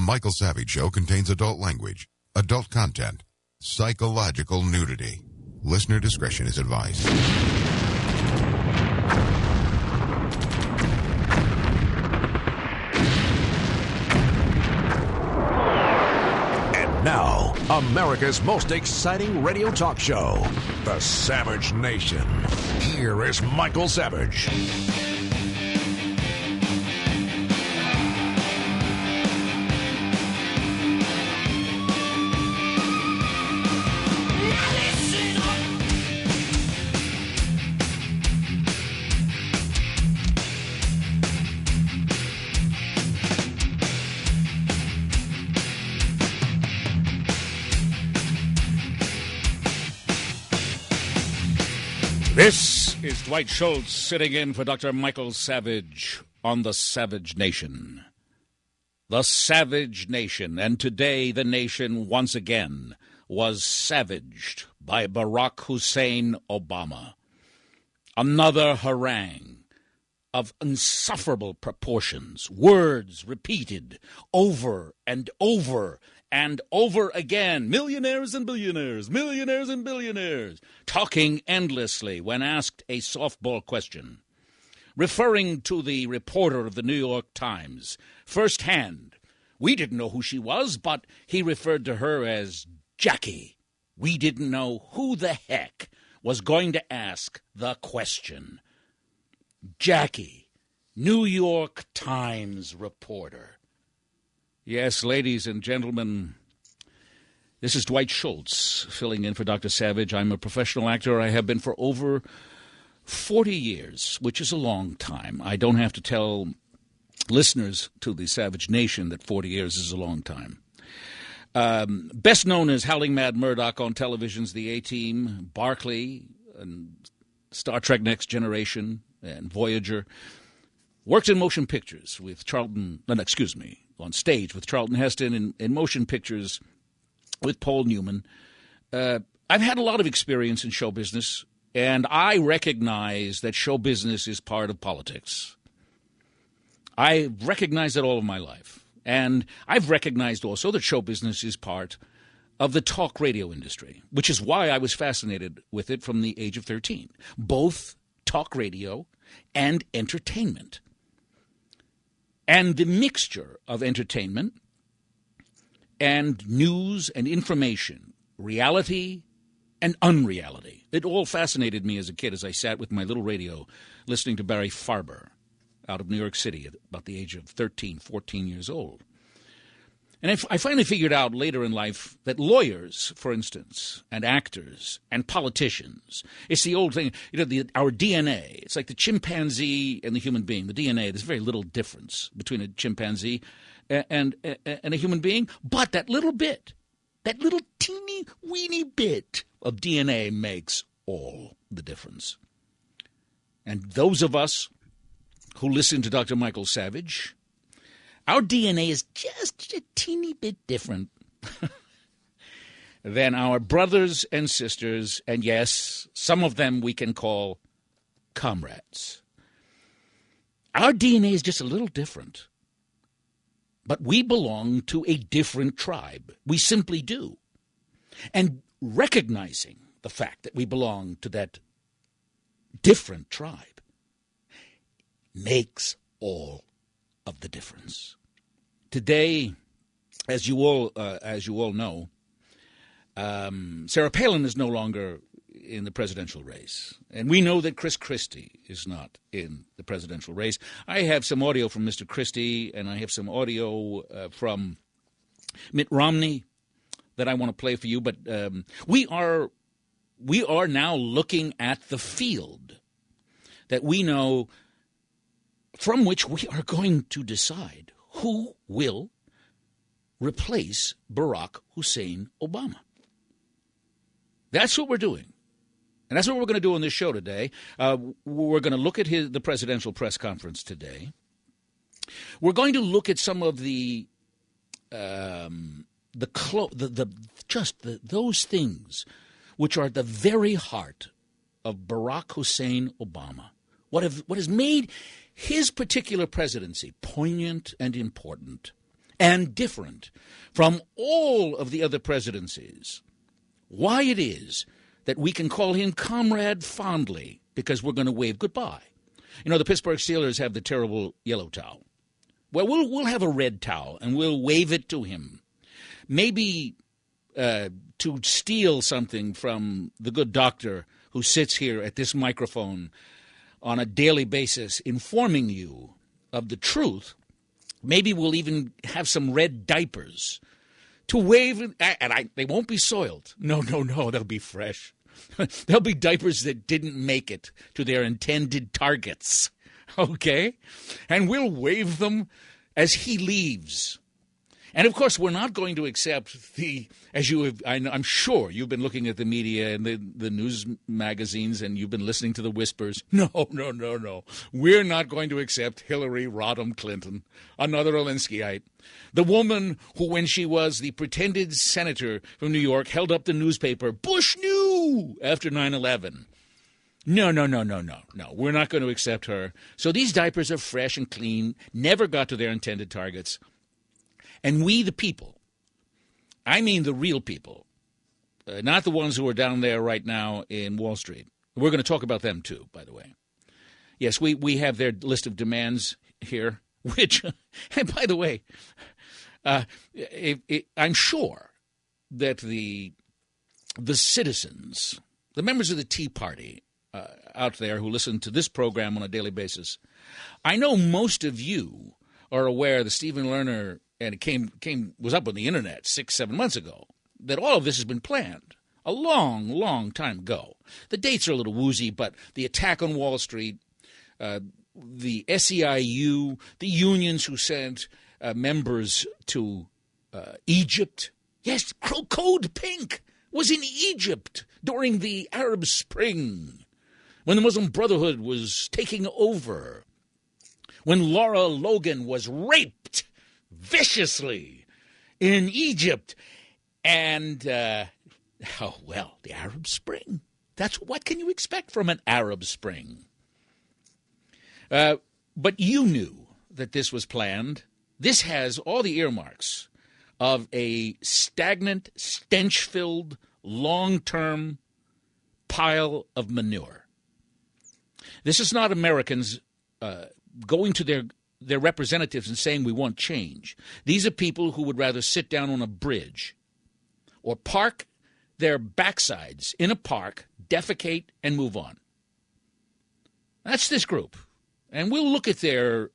Michael Savage Show contains adult language, adult content, psychological nudity. Listener discretion is advised. And now, America's most exciting radio talk show, The Savage Nation. Here is Michael Savage. This is Dwight Schultz sitting in for Dr. Michael Savage on The Savage Nation. The Savage Nation. And today the nation once again was savaged by Barack Hussein Obama. Another harangue of insufferable proportions, words repeated over and over and over again. Millionaires and billionaires, millionaires and billionaires, talking endlessly when asked a softball question. Referring to the reporter of the New York Times, firsthand. We didn't know who she was, but he referred to her as Jackie. We didn't know who the heck was going to ask the question. Jackie, New York Times reporter. Yes, ladies and gentlemen, this is Dwight Schultz filling in for Dr. Savage. I'm a professional actor. I have been for over 40 years, which is a long time. I don't have to tell listeners to the Savage Nation that 40 years is a long time. Best known as Howling Mad Murdoch on television's The A-Team, Barkley, and Star Trek Next Generation, and Voyager. Worked in motion pictures with on stage with Charlton Heston, in motion pictures with Paul Newman. I've had a lot of experience in show business, and I recognize that show business is part of politics. I recognize that all of my life. And I've recognized also that show business is part of the talk radio industry, which is why I was fascinated with it from the age of 13. Both talk radio and entertainment. And the mixture of entertainment and news and information, reality and unreality. It all fascinated me as a kid as I sat with my little radio listening to Barry Farber out of New York City at about the age of 13, 14 years old. And I finally figured out later in life that lawyers, for instance, and actors and politicians, it's the old thing, our DNA, it's like the chimpanzee and the human being. The DNA, there's very little difference between a chimpanzee and a human being, but that little bit, that little teeny weeny bit of DNA makes all the difference. And those of us who listen to Dr. Michael Savage, our DNA is just a teeny bit different than our brothers and sisters, and yes, some of them we can call comrades. Our DNA is just a little different, but we belong to a different tribe. We simply do. And recognizing the fact that we belong to that different tribe makes all of the difference. Today, as you all know, Sarah Palin is no longer in the presidential race, and we know that Chris Christie is not in the presidential race. I have some audio from Mr. Christie, and I have some audio from Mitt Romney that I want to play for you. But we are now looking at the field that we know, from which we are going to decide who will replace Barack Hussein Obama. That's what we're doing. And that's what we're going to do on this show today. We're going to look at the presidential press conference today. We're going to look at some of those things which are at the very heart of Barack Hussein Obama. What has made his particular presidency poignant and important, and different from all of the other presidencies, why it is that we can call him comrade fondly, because we're going to wave goodbye. You know, the Pittsburgh Steelers have the terrible yellow towel. Well, we'll have a red towel, and we'll wave it to him. Maybe to steal something from the good doctor who sits here at this microphone on a daily basis informing you of the truth. Maybe we'll even have some red diapers to wave, and they won't be soiled. No, they'll be fresh. They'll be diapers that didn't make it to their intended targets, okay? And we'll wave them as he leaves. And, of course, we're not going to accept I'm sure you've been looking at the media and the news magazines and you've been listening to the whispers. No. We're not going to accept Hillary Rodham Clinton, another Alinskyite. The woman who, when she was the pretended senator from New York, held up the newspaper, Bush knew, after 9/11. No. We're not going to accept her. So these diapers are fresh and clean, never got to their intended targets. And we, the people, I mean the real people, not the ones who are down there right now in Wall Street. We're going to talk about them, too, by the way. Yes, we have their list of demands here, which, and by the way, I'm sure that the citizens, the members of the Tea Party out there who listen to this program on a daily basis, I know most of you are aware that Stephen Lerner, and it was up on the internet 6-7 months ago, that all of this has been planned a long, long time ago. The dates are a little woozy, but the attack on Wall Street, the SEIU, the unions who sent members to Egypt. Yes, Code Pink was in Egypt during the Arab Spring, when the Muslim Brotherhood was taking over, when Laura Logan was raped viciously in Egypt. And, the Arab Spring. What can you expect from an Arab Spring? But you knew that this was planned. This has all the earmarks of a stagnant, stench-filled, long-term pile of manure. This is not Americans going to their representatives and saying we want change. These are people who would rather sit down on a bridge or park their backsides in a park, defecate, and move on. That's this group. And we'll look at their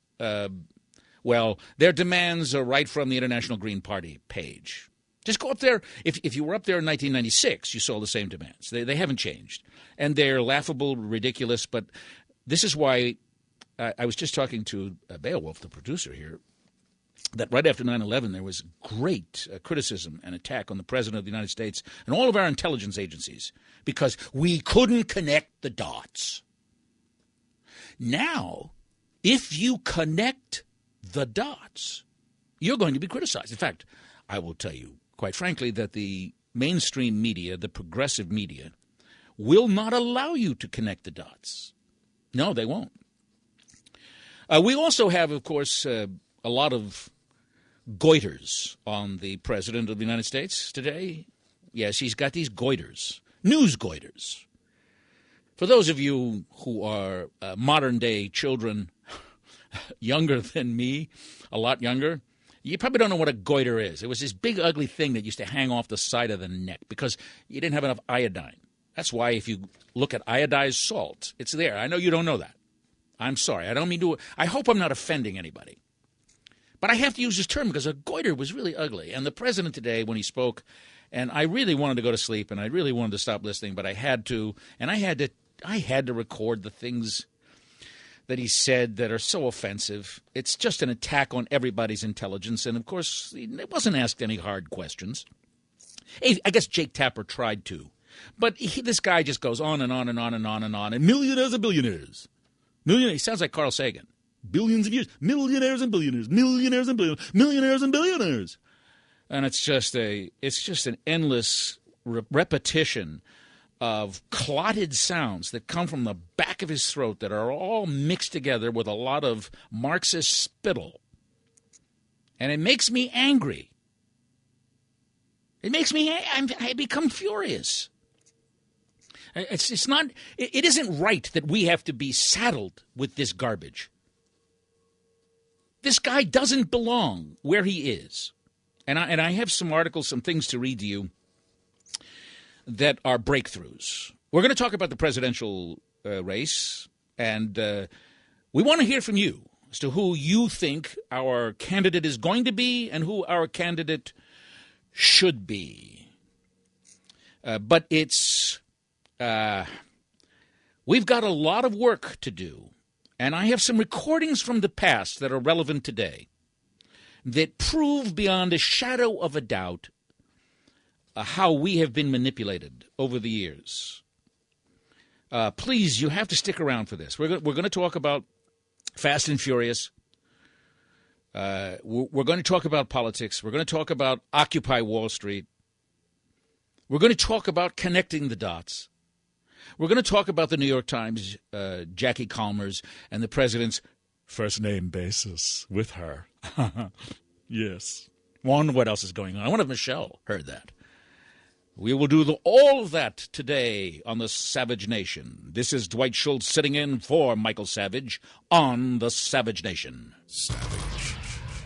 demands are right from the International Green Party page. Just go up there. If you were up there in 1996, you saw the same demands. They haven't changed. And they're laughable, ridiculous, but this is why I was just talking to Beowulf, the producer here, that right after 9/11 there was great criticism and attack on the President of the United States and all of our intelligence agencies because we couldn't connect the dots. Now, if you connect the dots, you're going to be criticized. In fact, I will tell you, quite frankly, that the mainstream media, the progressive media, will not allow you to connect the dots. No, they won't. We also have, of course, a lot of goiters on the President of the United States today. Yes, he's got these goiters, news goiters. For those of you who are modern-day children, younger than me, a lot younger, you probably don't know what a goiter is. It was this big, ugly thing that used to hang off the side of the neck because you didn't have enough iodine. That's why if you look at iodized salt, it's there. I know you don't know that. I'm sorry. I don't mean to. I hope I'm not offending anybody. But I have to use this term because a goiter was really ugly. And the president today, when he spoke, and I really wanted to go to sleep and I really wanted to stop listening, but I had to. And I had to record the things that he said that are so offensive. It's just an attack on everybody's intelligence. And, of course, it wasn't asked any hard questions. I guess Jake Tapper tried to. But this guy just goes on and on and on and on and on. And millionaires and billionaires. He sounds like Carl Sagan. Billions of years. Millionaires and billionaires. Millionaires and billionaires. Millionaires and billionaires. And it's just an endless repetition of clotted sounds that come from the back of his throat that are all mixed together with a lot of Marxist spittle. And it makes me angry. It makes me, I become furious. It's not, it isn't right that we have to be saddled with this garbage. This guy doesn't belong where he is. And I have some articles, some things to read to you that are breakthroughs. We're going to talk about the presidential race, and we want to hear from you as to who you think our candidate is going to be and who our candidate should be. But it's, we've got a lot of work to do, and I have some recordings from the past that are relevant today that prove beyond a shadow of a doubt how we have been manipulated over the years. Please, you have to stick around for this. We're going to talk about Fast and Furious. We're going to talk about politics. We're going to talk about Occupy Wall Street. We're going to talk about connecting the dots. We're going to talk about the New York Times, Jackie Chalmers, and the president's first-name basis with her. Yes. Wonder what else is going on. I wonder if Michelle heard that. We will do all of that today on the Savage Nation. This is Dwight Schultz sitting in for Michael Savage on the Savage Nation. Savage.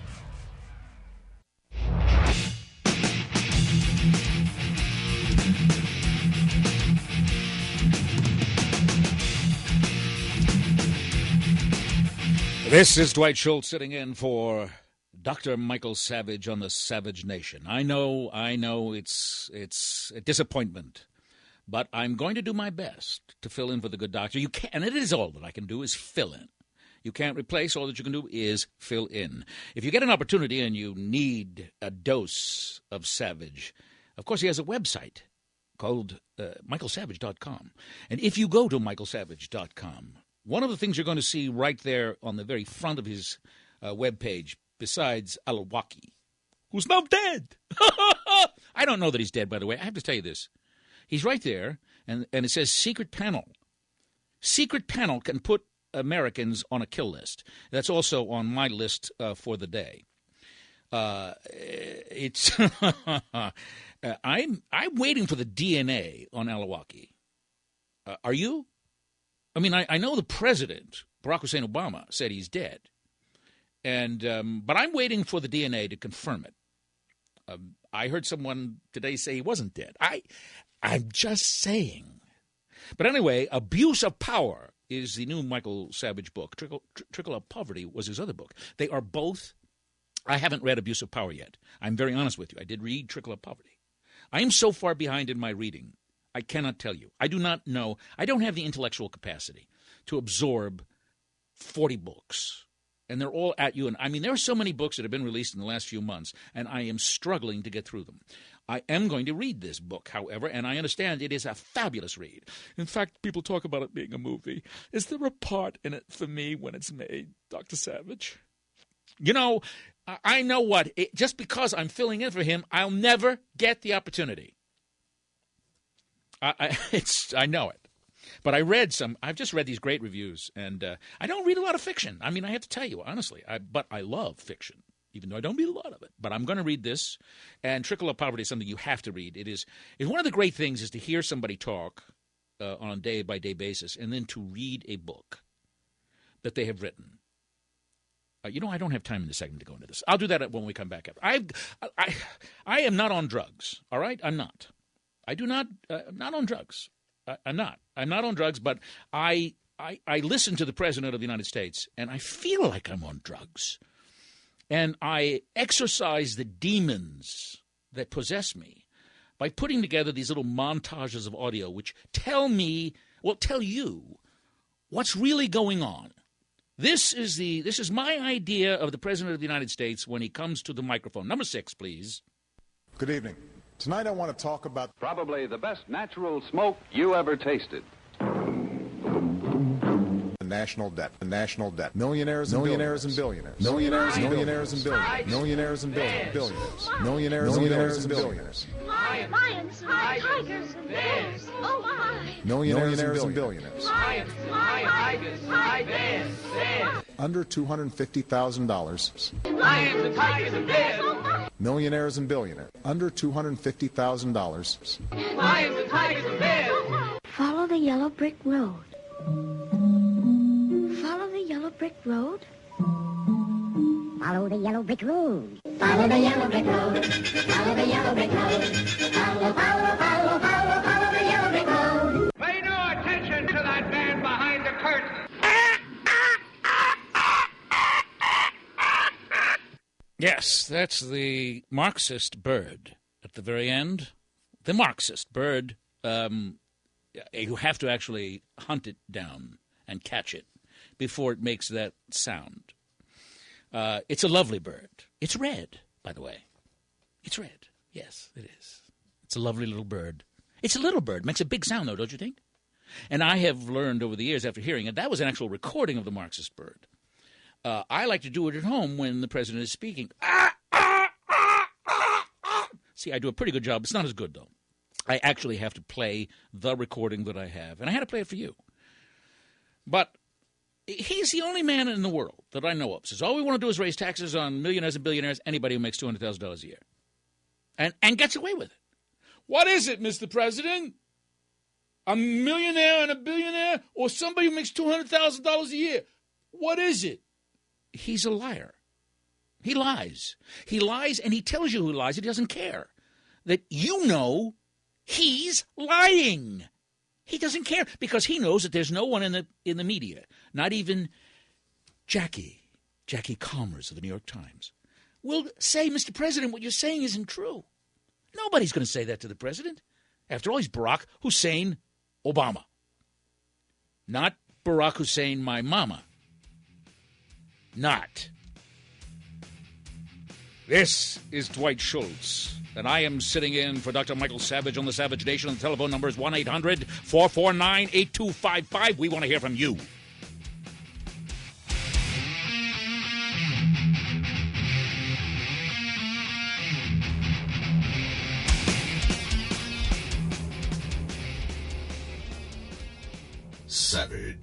This is Dwight Schultz sitting in for Dr. Michael Savage on the Savage Nation. I know it's a disappointment, but I'm going to do my best to fill in for the good doctor. You can, and it is all that I can do is fill in. You can't replace. All that you can do is fill in. If you get an opportunity and you need a dose of Savage, of course he has a website called michaelsavage.com. And if you go to michaelsavage.com, one of the things you're going to see right there on the very front of his webpage, besides Alawaki, who's now dead. I don't know that he's dead, by the way. I have to tell you this. He's right there, and it says secret panel. Secret panel can put Americans on a kill list. That's also on my list for the day. It's I'm waiting for the DNA on Alawaki. Are you? I mean, I know the president, Barack Hussein Obama, said he's dead, and but I'm waiting for the DNA to confirm it. I heard someone today say he wasn't dead. I'm just saying. But anyway, Abuse of Power is the new Michael Savage book. Trickle of Poverty was his other book. They are both. I haven't read Abuse of Power yet. I'm very honest with you. I did read Trickle of Poverty. I am so far behind in my reading, I cannot tell you. I do not know. I don't have the intellectual capacity to absorb 40 books. And they're all at you. And I mean, there are so many books that have been released in the last few months, and I am struggling to get through them. I am going to read this book, however, and I understand it is a fabulous read. In fact, people talk about it being a movie. Is there a part in it for me when it's made, Dr. Savage? You know, I know what. Just because I'm filling in for him, I'll never get the opportunity. I know it. But I've just read these great reviews, and I don't read a lot of fiction. I mean, I have to tell you, honestly, but I love fiction, even though I don't read a lot of it. But I'm going to read this, and Trickle of Poverty is something you have to read. It's one of the great things is to hear somebody talk on a day-by-day basis, and then to read a book that they have written. I don't have time in this segment to go into this. I'll do that when we come back. I am not on drugs, all right? I'm not. I'm not on drugs. I'm not on drugs, but I listen to the President of the United States, and I feel like I'm on drugs. And I exorcise the demons that possess me by putting together these little montages of audio which tell you what's really going on. This is my idea of the President of the United States when he comes to the microphone. Number 6, please. Good evening. Tonight I want to talk about probably the best natural smoke you ever tasted. The national debt. Millionaires and billionaires. Millionaires and billionaires. Lions, tigers, and bears. Oh, my. Millionaires and billionaires. Lions, tigers, bears. under $250,000. Lions and tigers and bears. Millionaires and billionaires, under $250,000. Lions and tigers and bears. Follow the yellow brick road. Follow the yellow brick road. Follow the yellow brick road. Follow the yellow brick road. Follow the yellow brick road. Follow the yellow brick road. Pay no attention to that man behind the curtain. Yes, that's the Marxist bird at the very end. The Marxist bird. You have to actually hunt it down and catch it before it makes that sound. It's a lovely bird. It's red, by the way. It's red. Yes, it is. It's a lovely little bird. It's a little bird. Makes a big sound, though, don't you think? And I have learned over the years after hearing it, that was an actual recording of the Marxist bird. I like to do it at home when the president is speaking. See, I do a pretty good job. It's not as good, though. I actually have to play the recording that I have, and I had to play it for you. But he's the only man in the world that I know of says, all we want to do is raise taxes on millionaires and billionaires, anybody who makes $200,000 a year, and gets away with it. What is it, Mr. President? A millionaire and a billionaire, or somebody who makes $200,000 a year? What is it? He's a liar. He lies. He lies, and he tells you who lies. He doesn't care that you know he's lying. He doesn't care because he knows that there's no one in the media, not even Jackie Calmers of the New York Times, will say, Mr. President, what you're saying isn't true. Nobody's going to say that to the president. After all, he's Barack Hussein Obama, not Barack Hussein my mama. Not. This is Dwight Schultz, and I am sitting in for Dr. Michael Savage on the Savage Nation. The telephone number is 1-800-449-8255. We want to hear from you. Savage.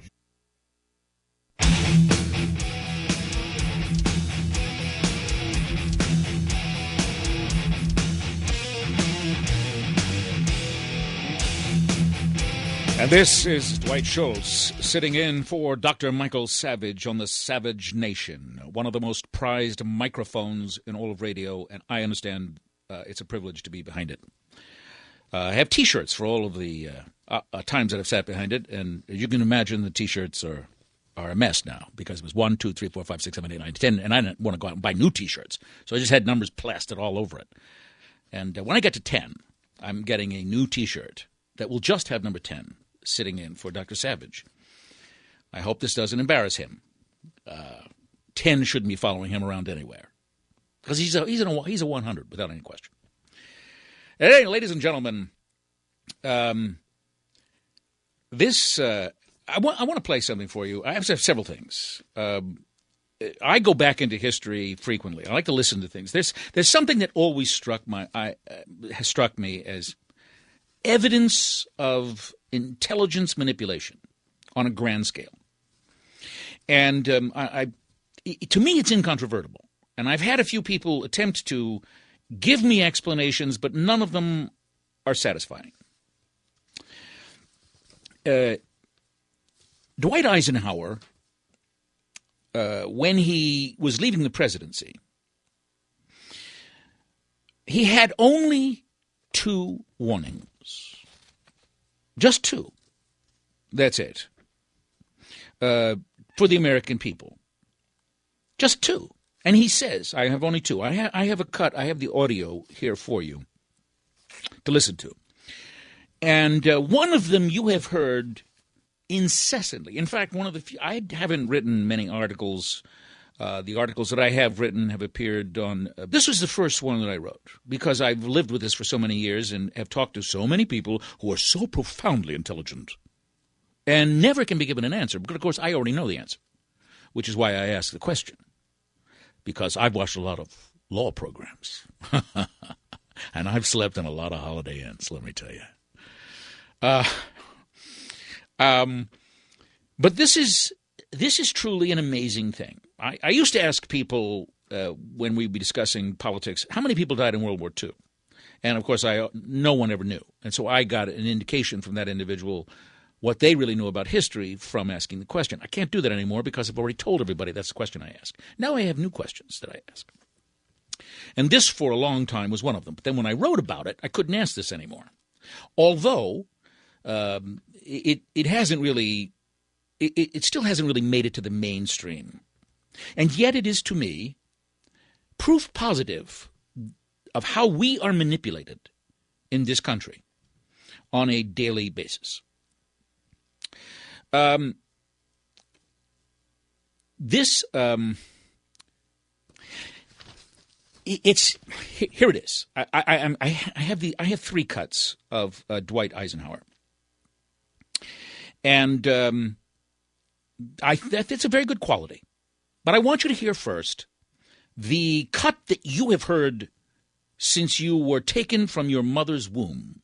And this is Dwight Schultz sitting in for Dr. Michael Savage on the Savage Nation, one of the most prized microphones in all of radio, and I understand it's a privilege to be behind it. I have T-shirts for all of the times that I've sat behind it, and as you can imagine, the T-shirts are a mess now because it was 1, 2, 3, 4, 5, 6, 7, 8, 9, 10, and I didn't want to go out and buy new T-shirts, so I just had numbers plastered all over it. And when I get to 10, I'm getting a new T-shirt that will just have number 10. Sitting in for Dr. Savage. I hope this doesn't embarrass him. 10 shouldn't be following him around anywhere because he's a 100 without any question. Hey, ladies and gentlemen, this I want to play something for you. I have several things. I go back into history frequently. I like to listen to things. There's something that always has struck me as evidence of intelligence manipulation on a grand scale. And to me, it's incontrovertible. And I've had a few people attempt to give me explanations, but none of them are satisfying. Dwight Eisenhower, when he was leaving the presidency, he had only 2 warnings. Just 2. That's it. For the American people. Just 2. And he says, I have only 2. I have a cut. I have the audio here for you to listen to. And one of them you have heard incessantly. In fact, one of the few, I haven't written many articles. The articles that I have written have appeared on... this was the first one that I wrote because I've lived with this for so many years and have talked to so many people who are so profoundly intelligent and never can be given an answer. But, of course, I already know the answer, which is why I ask the question, because I've watched a lot of law programs and I've slept in a lot of Holiday Inns, let me tell you. But this is this is truly an amazing thing. I used to ask people when we'd be discussing politics, how many people died in World War II? And, of course, no one ever knew. And so I got an indication from that individual what they really knew about history from asking the question. I can't do that anymore because I've already told everybody that's the question I ask. Now I have new questions that I ask. And this, for a long time, was one of them. But then when I wrote about it, I couldn't ask this anymore. Although it hasn't really – it still hasn't really made it to the mainstream. And yet it is, to me, proof positive of how we are manipulated in this country on a daily basis. It's here. It is. I have three cuts of Dwight Eisenhower, and that's a very good quality. But I want you to hear first the cut that you have heard since you were taken from your mother's womb.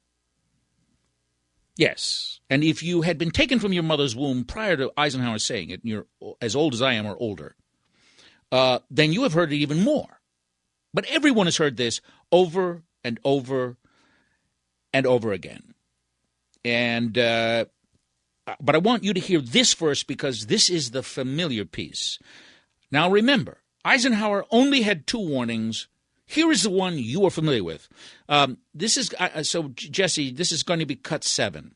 Yes, and if you had been taken from your mother's womb prior to Eisenhower saying it, and you're as old as I am or older, then you have heard it even more. But everyone has heard this over and over and over again. And but I want you to hear this first because this is the familiar piece. Now remember, Eisenhower only had two warnings. Here is the one you are familiar with. This is so, Jesse, this is going to be cut 7.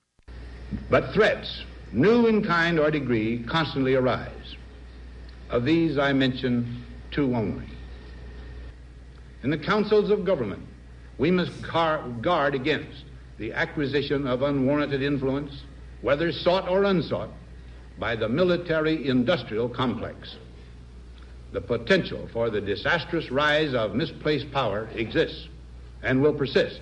But threats, new in kind or degree, constantly arise. Of these I mention two only. In the councils of government, we must guard against the acquisition of unwarranted influence, whether sought or unsought, by the military-industrial complex. The potential for the disastrous rise of misplaced power exists and will persist.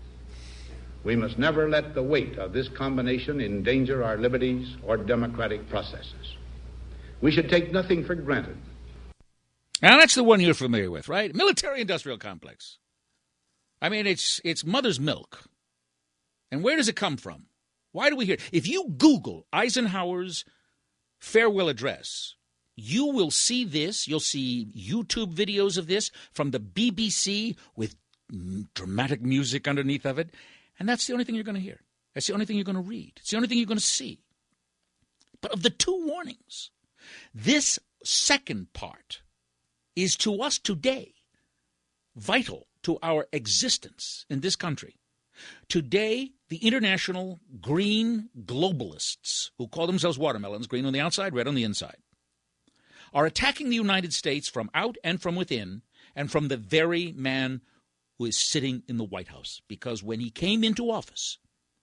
We must never let the weight of this combination endanger our liberties or democratic processes. We should take nothing for granted. Now, that's the one you're familiar with, right? Military-industrial complex. I mean, it's mother's milk. And where does it come from? Why do we hear it? If you Google Eisenhower's farewell address, you will see this. You'll see YouTube videos of this from the BBC with dramatic music underneath of it. And that's the only thing you're going to hear. That's the only thing you're going to read. It's the only thing you're going to see. But of the two warnings, this second part is to us today vital to our existence in this country. Today, the international green globalists, who call themselves watermelons, green on the outside, red on the inside, are attacking the United States from out and from within and from the very man who is sitting in the White House. Because when he came into office,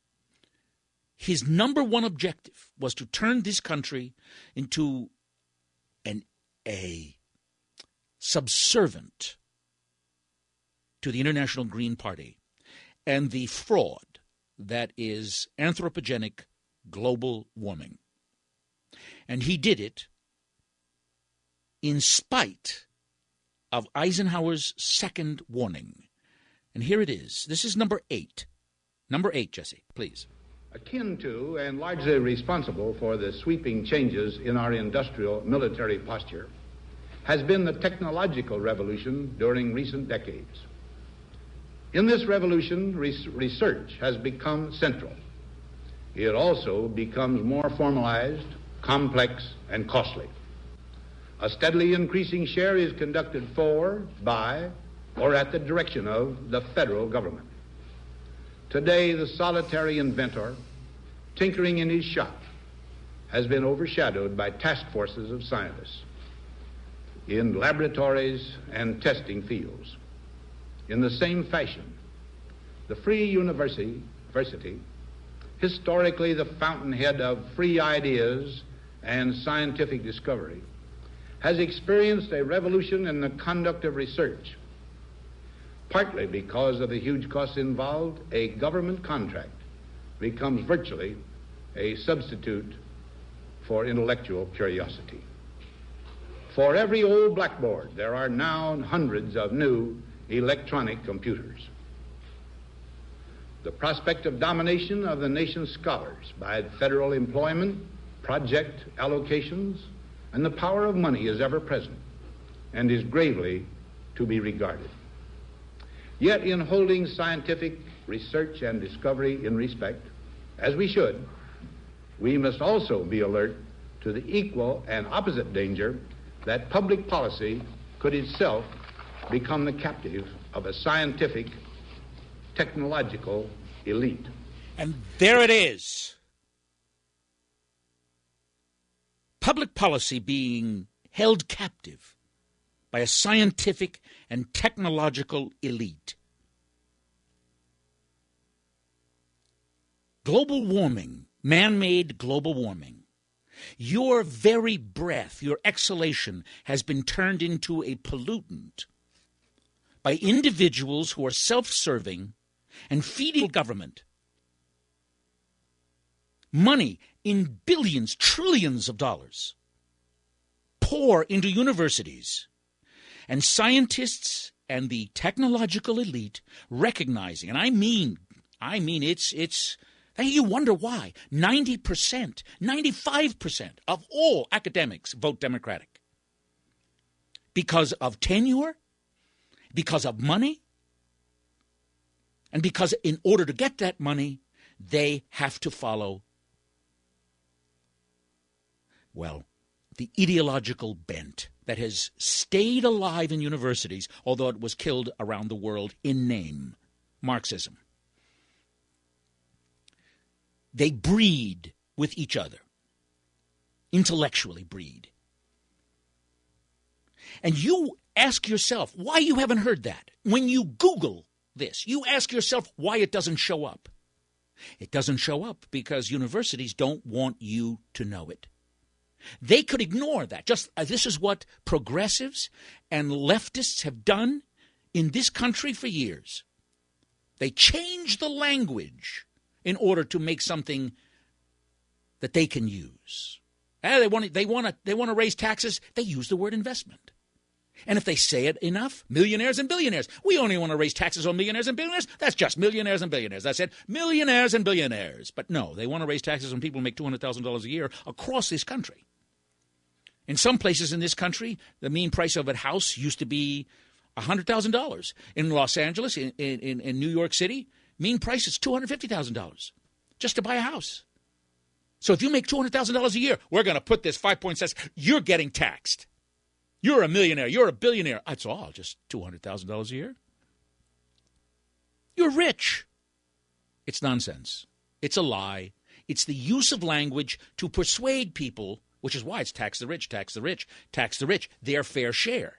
his number one objective was to turn this country into a subservient to the International Green Party and the fraud that is anthropogenic global warming. And he did it in spite of Eisenhower's second warning. And here it is. This is number 8. Number 8, Jesse, please. Akin to and largely responsible for the sweeping changes in our industrial military posture has been the technological revolution during recent decades. In this revolution, research has become central. It also becomes more formalized, complex, and costly. A steadily increasing share is conducted for, by, or at the direction of the federal government. Today, the solitary inventor, tinkering in his shop, has been overshadowed by task forces of scientists in laboratories and testing fields. In the same fashion, the Free University, historically the fountainhead of free ideas and scientific discovery, has experienced a revolution in the conduct of research. Partly because of the huge costs involved, a government contract becomes virtually a substitute for intellectual curiosity. For every old blackboard, there are now hundreds of new electronic computers. The prospect of domination of the nation's scholars by federal employment project allocations, and the power of money is ever present and is gravely to be regarded. Yet in holding scientific research and discovery in respect, as we should, we must also be alert to the equal and opposite danger that public policy could itself become the captive of a scientific, technological elite. And there it is. Public policy being held captive by a scientific and technological elite. Global warming, man-made global warming. Your very breath, your exhalation, has been turned into a pollutant by individuals who are self-serving and feeding government money in billions, trillions of dollars pour into universities, and scientists and the technological elite recognizing, and I mean it's you wonder why 90%, 95% of all academics vote Democratic. Because of tenure, because of money, and because in order to get that money, they have to follow, well, the ideological bent that has stayed alive in universities, although it was killed around the world in name, Marxism. They breed with each other, intellectually breed. And you ask yourself why you haven't heard that. When you Google this, you ask yourself why it doesn't show up. It doesn't show up because universities don't want you to know it. They could ignore that. This is what progressives and leftists have done in this country for years. They change the language in order to make something that they can use. They want to raise taxes. They use the word investment. And if they say it enough, millionaires and billionaires. We only want to raise taxes on millionaires and billionaires. That's just millionaires and billionaires. I said millionaires and billionaires. But no, they want to raise taxes on people who make $200,000 a year across this country. In some places in this country, the mean price of a house used to be $100,000. In Los Angeles, in New York City, mean price is $250,000 just to buy a house. So if you make $200,000 a year, we're going to put this 5.6. You're getting taxed. You're a millionaire. You're a billionaire. That's all, just $200,000 a year. You're rich. It's nonsense. It's a lie. It's the use of language to persuade people, which is why it's tax the rich, tax the rich, tax the rich, their fair share.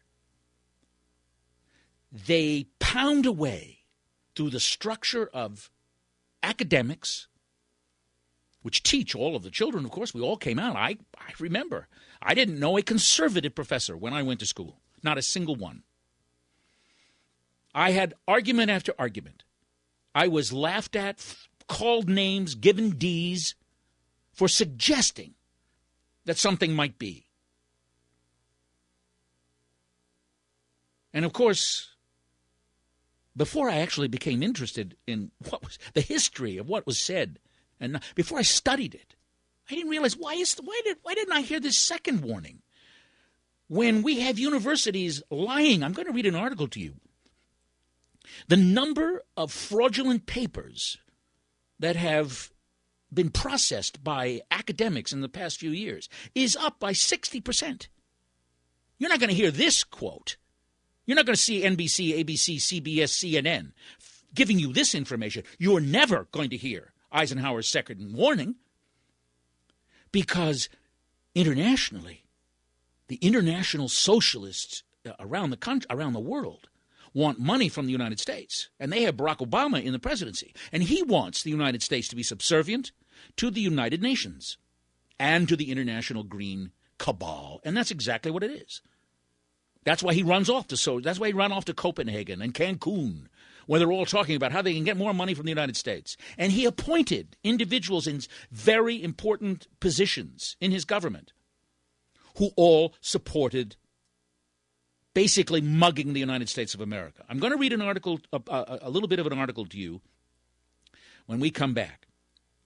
They pound away through the structure of academics, which teach all of the children, of course. We all came out. I remember. I didn't know a conservative professor when I went to school. Not a single one. I had argument after argument. I was laughed at, called names, given D's for suggesting that something might be. And of course, before I actually became interested in what was the history of what was said, and before I studied it, I didn't realize why didn't I hear this second warning? When we have universities lying, I'm going to read an article to you. The number of fraudulent papers that have been processed by academics in the past few years is up by 60%. You're not going to hear this quote. You're not going to see NBC, ABC, CBS, CNN giving you this information. You're never going to hear Eisenhower's second warning, because internationally, the international socialists around the country, around the world, want money from the United States, and they have Barack Obama in the presidency, and he wants the United States to be subservient to the United Nations and to the international green cabal, and that's exactly what it is. That's why he runs off to that's why he ran off to Copenhagen and Cancun, where they're all talking about how they can get more money from the United States. And he appointed individuals in very important positions in his government who all supported basically mugging the United States of America. I'm going to read an article, a little bit of an article to you when we come back.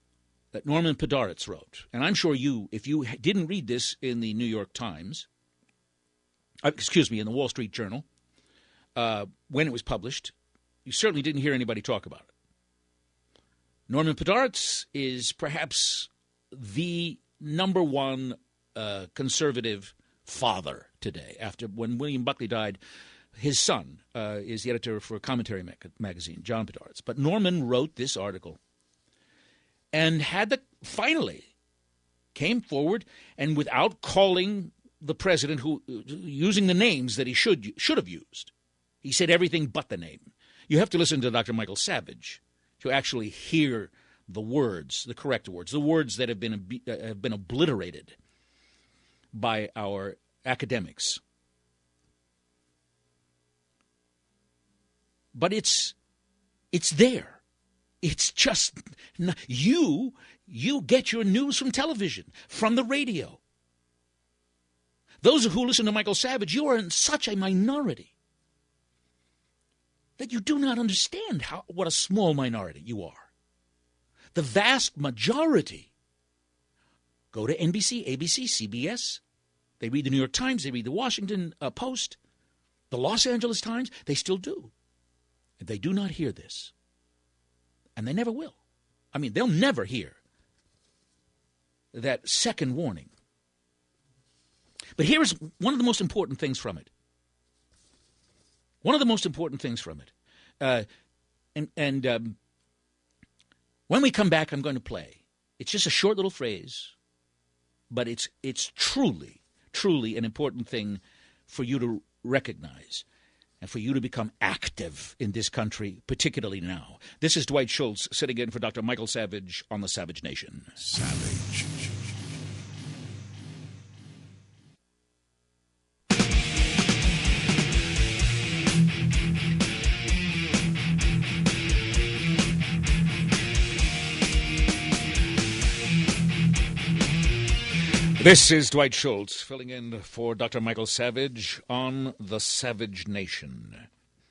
that Norman Podhoretz wrote, and I'm sure if you didn't read this in the New York Times, in the Wall Street Journal, when it was published, you certainly didn't hear anybody talk about it. Norman Podhoretz is perhaps the number one conservative father today. When William Buckley died, his son is the editor for Commentary magazine, John Podhoretz. But Norman wrote this article and finally came forward, and without calling the president, using the names that he should have used, he said everything but the name. You have to listen to Dr. Michael Savage to actually hear the words, the correct words, the words that have been obliterated by our academics. But it's there. It's just you get your news from television, from the radio. Those who listen to Michael Savage, you are in such a minority that you do not understand what a small minority you are. The vast majority go to NBC, ABC, CBS. They read the New York Times. They read the Washington Post, the Los Angeles Times. They still do. They do not hear this. And they never will. I mean, they'll never hear that second warning. But here is one of the most important things from it. One of the most important things from it. When we come back, I'm going to play. It's just a short little phrase, but it's truly, truly an important thing for you to recognize and for you to become active in this country, particularly now. This is Dwight Schultz sitting in for Dr. Michael Savage on the Savage Nation. Savage. This is Dwight Schultz filling in for Dr. Michael Savage on the Savage Nation.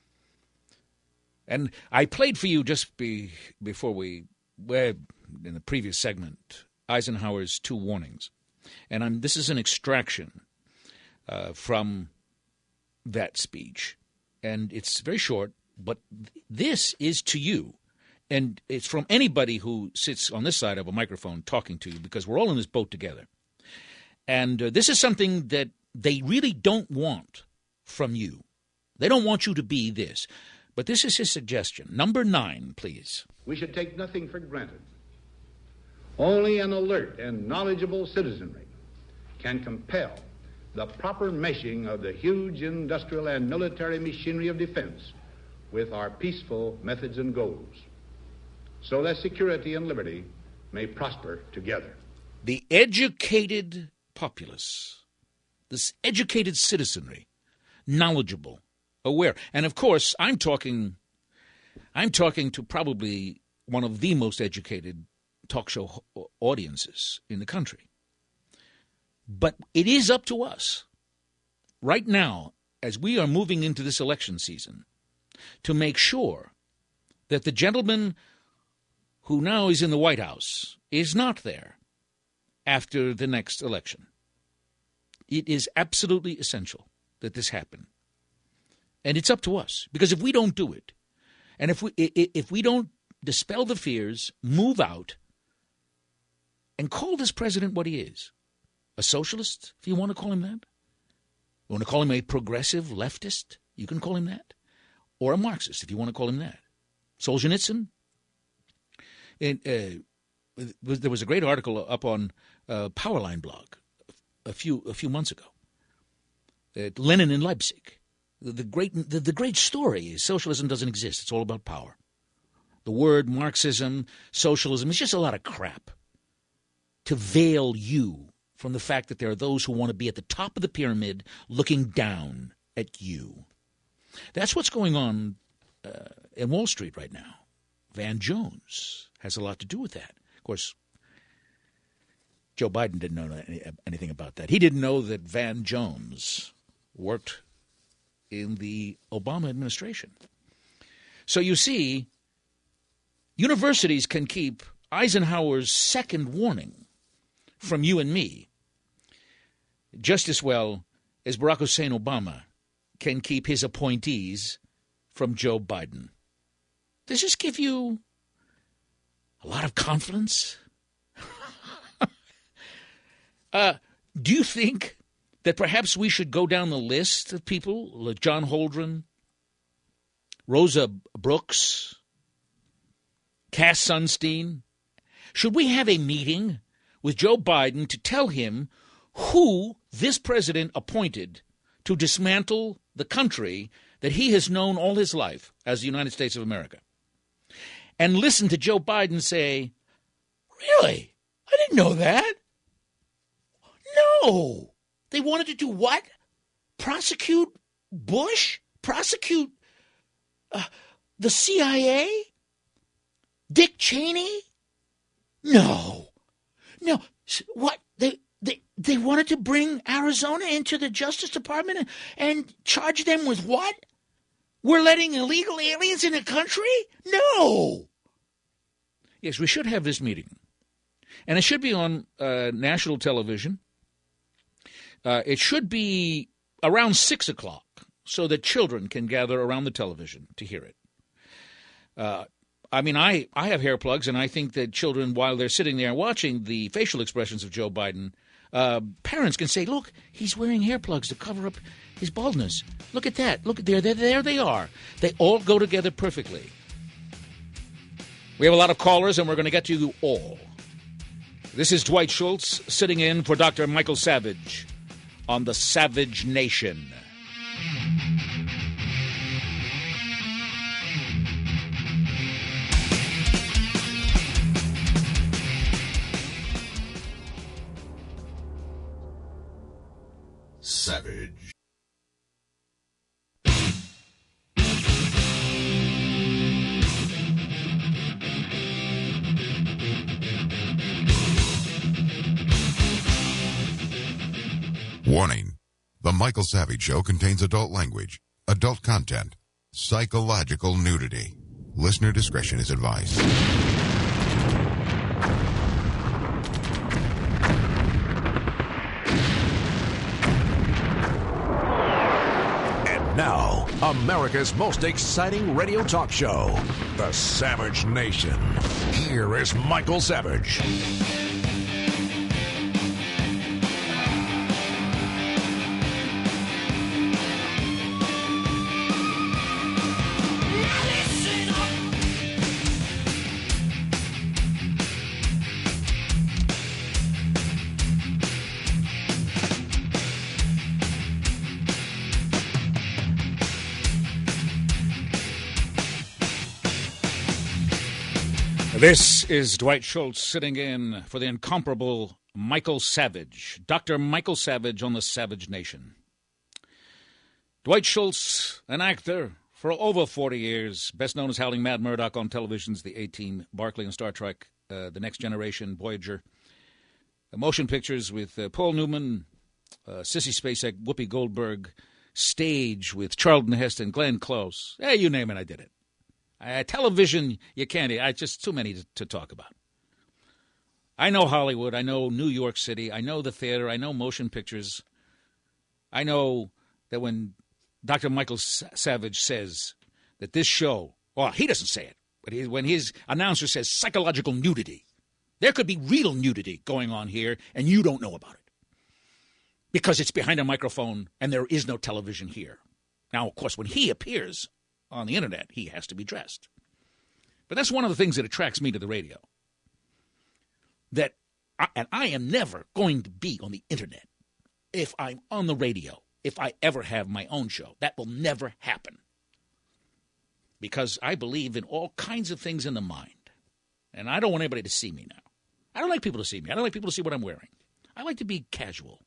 And I played for you just before in the previous segment, Eisenhower's 2 warnings. And this is an extraction from that speech. And it's very short, but this is to you. And it's from anybody who sits on this side of a microphone talking to you, because we're all in this boat together. And this is something that they really don't want from you. They don't want you to be this. But this is his suggestion. Number 9, please. We should take nothing for granted. Only an alert and knowledgeable citizenry can compel the proper meshing of the huge industrial and military machinery of defense with our peaceful methods and goals, so that security and liberty may prosper together. The educated populace, this educated citizenry, knowledgeable, aware. And of course, I'm talking to probably one of the most educated talk show audiences in the country. But it is up to us right now, as we are moving into this election season, to make sure that the gentleman who now is in the White House is not there after the next election. It is absolutely essential that this happen. And it's up to us, because if we don't do it, and if we don't dispel the fears, move out, and call this president what he is, a socialist, if you want to call him that, you want to call him a progressive leftist, you can call him that, or a Marxist, if you want to call him that. Solzhenitsyn, there was a great article up on Powerline blog a few months ago. Lenin in Leipzig. The great story is socialism doesn't exist. It's all about power. The word Marxism, socialism, is just a lot of crap to veil you from the fact that there are those who want to be at the top of the pyramid looking down at you. That's what's going on in Wall Street right now. Van Jones has a lot to do with that. Of course, Joe Biden didn't know anything about that. He didn't know that Van Jones worked in the Obama administration. So you see, universities can keep Eisenhower's second warning from you and me just as well as Barack Hussein Obama can keep his appointees from Joe Biden. Does this give you a lot of confidence? Do you think that perhaps we should go down the list of people like John Holdren, Rosa Brooks, Cass Sunstein? Should we have a meeting with Joe Biden to tell him who this president appointed to dismantle the country that he has known all his life as the United States of America? And listen to Joe Biden say, really? I didn't know that. No. They wanted to do what? Prosecute Bush? Prosecute the CIA? Dick Cheney? No. What? They wanted to bring Arizona into the Justice Department and charge them with what? We're letting illegal aliens in the country? No. Yes, we should have this meeting. And it should be on national television. It should be around 6 o'clock so that children can gather around the television to hear it. I have hair plugs, and I think that children, while they're sitting there watching the facial expressions of Joe Biden, parents can say, look, he's wearing hair plugs to cover up his baldness. Look at that. Look, there they are. They all go together perfectly. We have a lot of callers, and we're going to get to you all. This is Dwight Schultz sitting in for Dr. Michael Savage on the Savage Nation. Savage. Warning. The Michael Savage Show contains adult language, adult content, psychological nudity. Listener discretion is advised. And now, America's most exciting radio talk show, The Savage Nation. Here is Michael Savage. This is Dwight Schultz sitting in for the incomparable Michael Savage, Dr. Michael Savage on the Savage Nation. Dwight Schultz, an actor for over 40 years, best known as Howling Mad Murdoch on television's The A-Team, Barclay on Star Trek, The Next Generation, Voyager, motion pictures with Paul Newman, Sissy Spacek, Whoopi Goldberg, stage with Charlton Heston, Glenn Close. Hey, you name it, I did it. Television, you can't. Just too many to talk about. I know Hollywood. I know New York City. I know the theater. I know motion pictures. I know that when Dr. Michael Savage says that this show, well, he doesn't say it, but when his announcer says psychological nudity, there could be real nudity going on here, and you don't know about it because it's behind a microphone and there is no television here. Now, of course, when he appears on the internet, he has to be dressed. But that's one of the things that attracts me to the radio. And I am never going to be on the internet if I'm on the radio, if I ever have my own show. That will never happen. Because I believe in all kinds of things in the mind. And I don't want anybody to see me now. I don't like people to see me. I don't like people to see what I'm wearing. I like to be casual.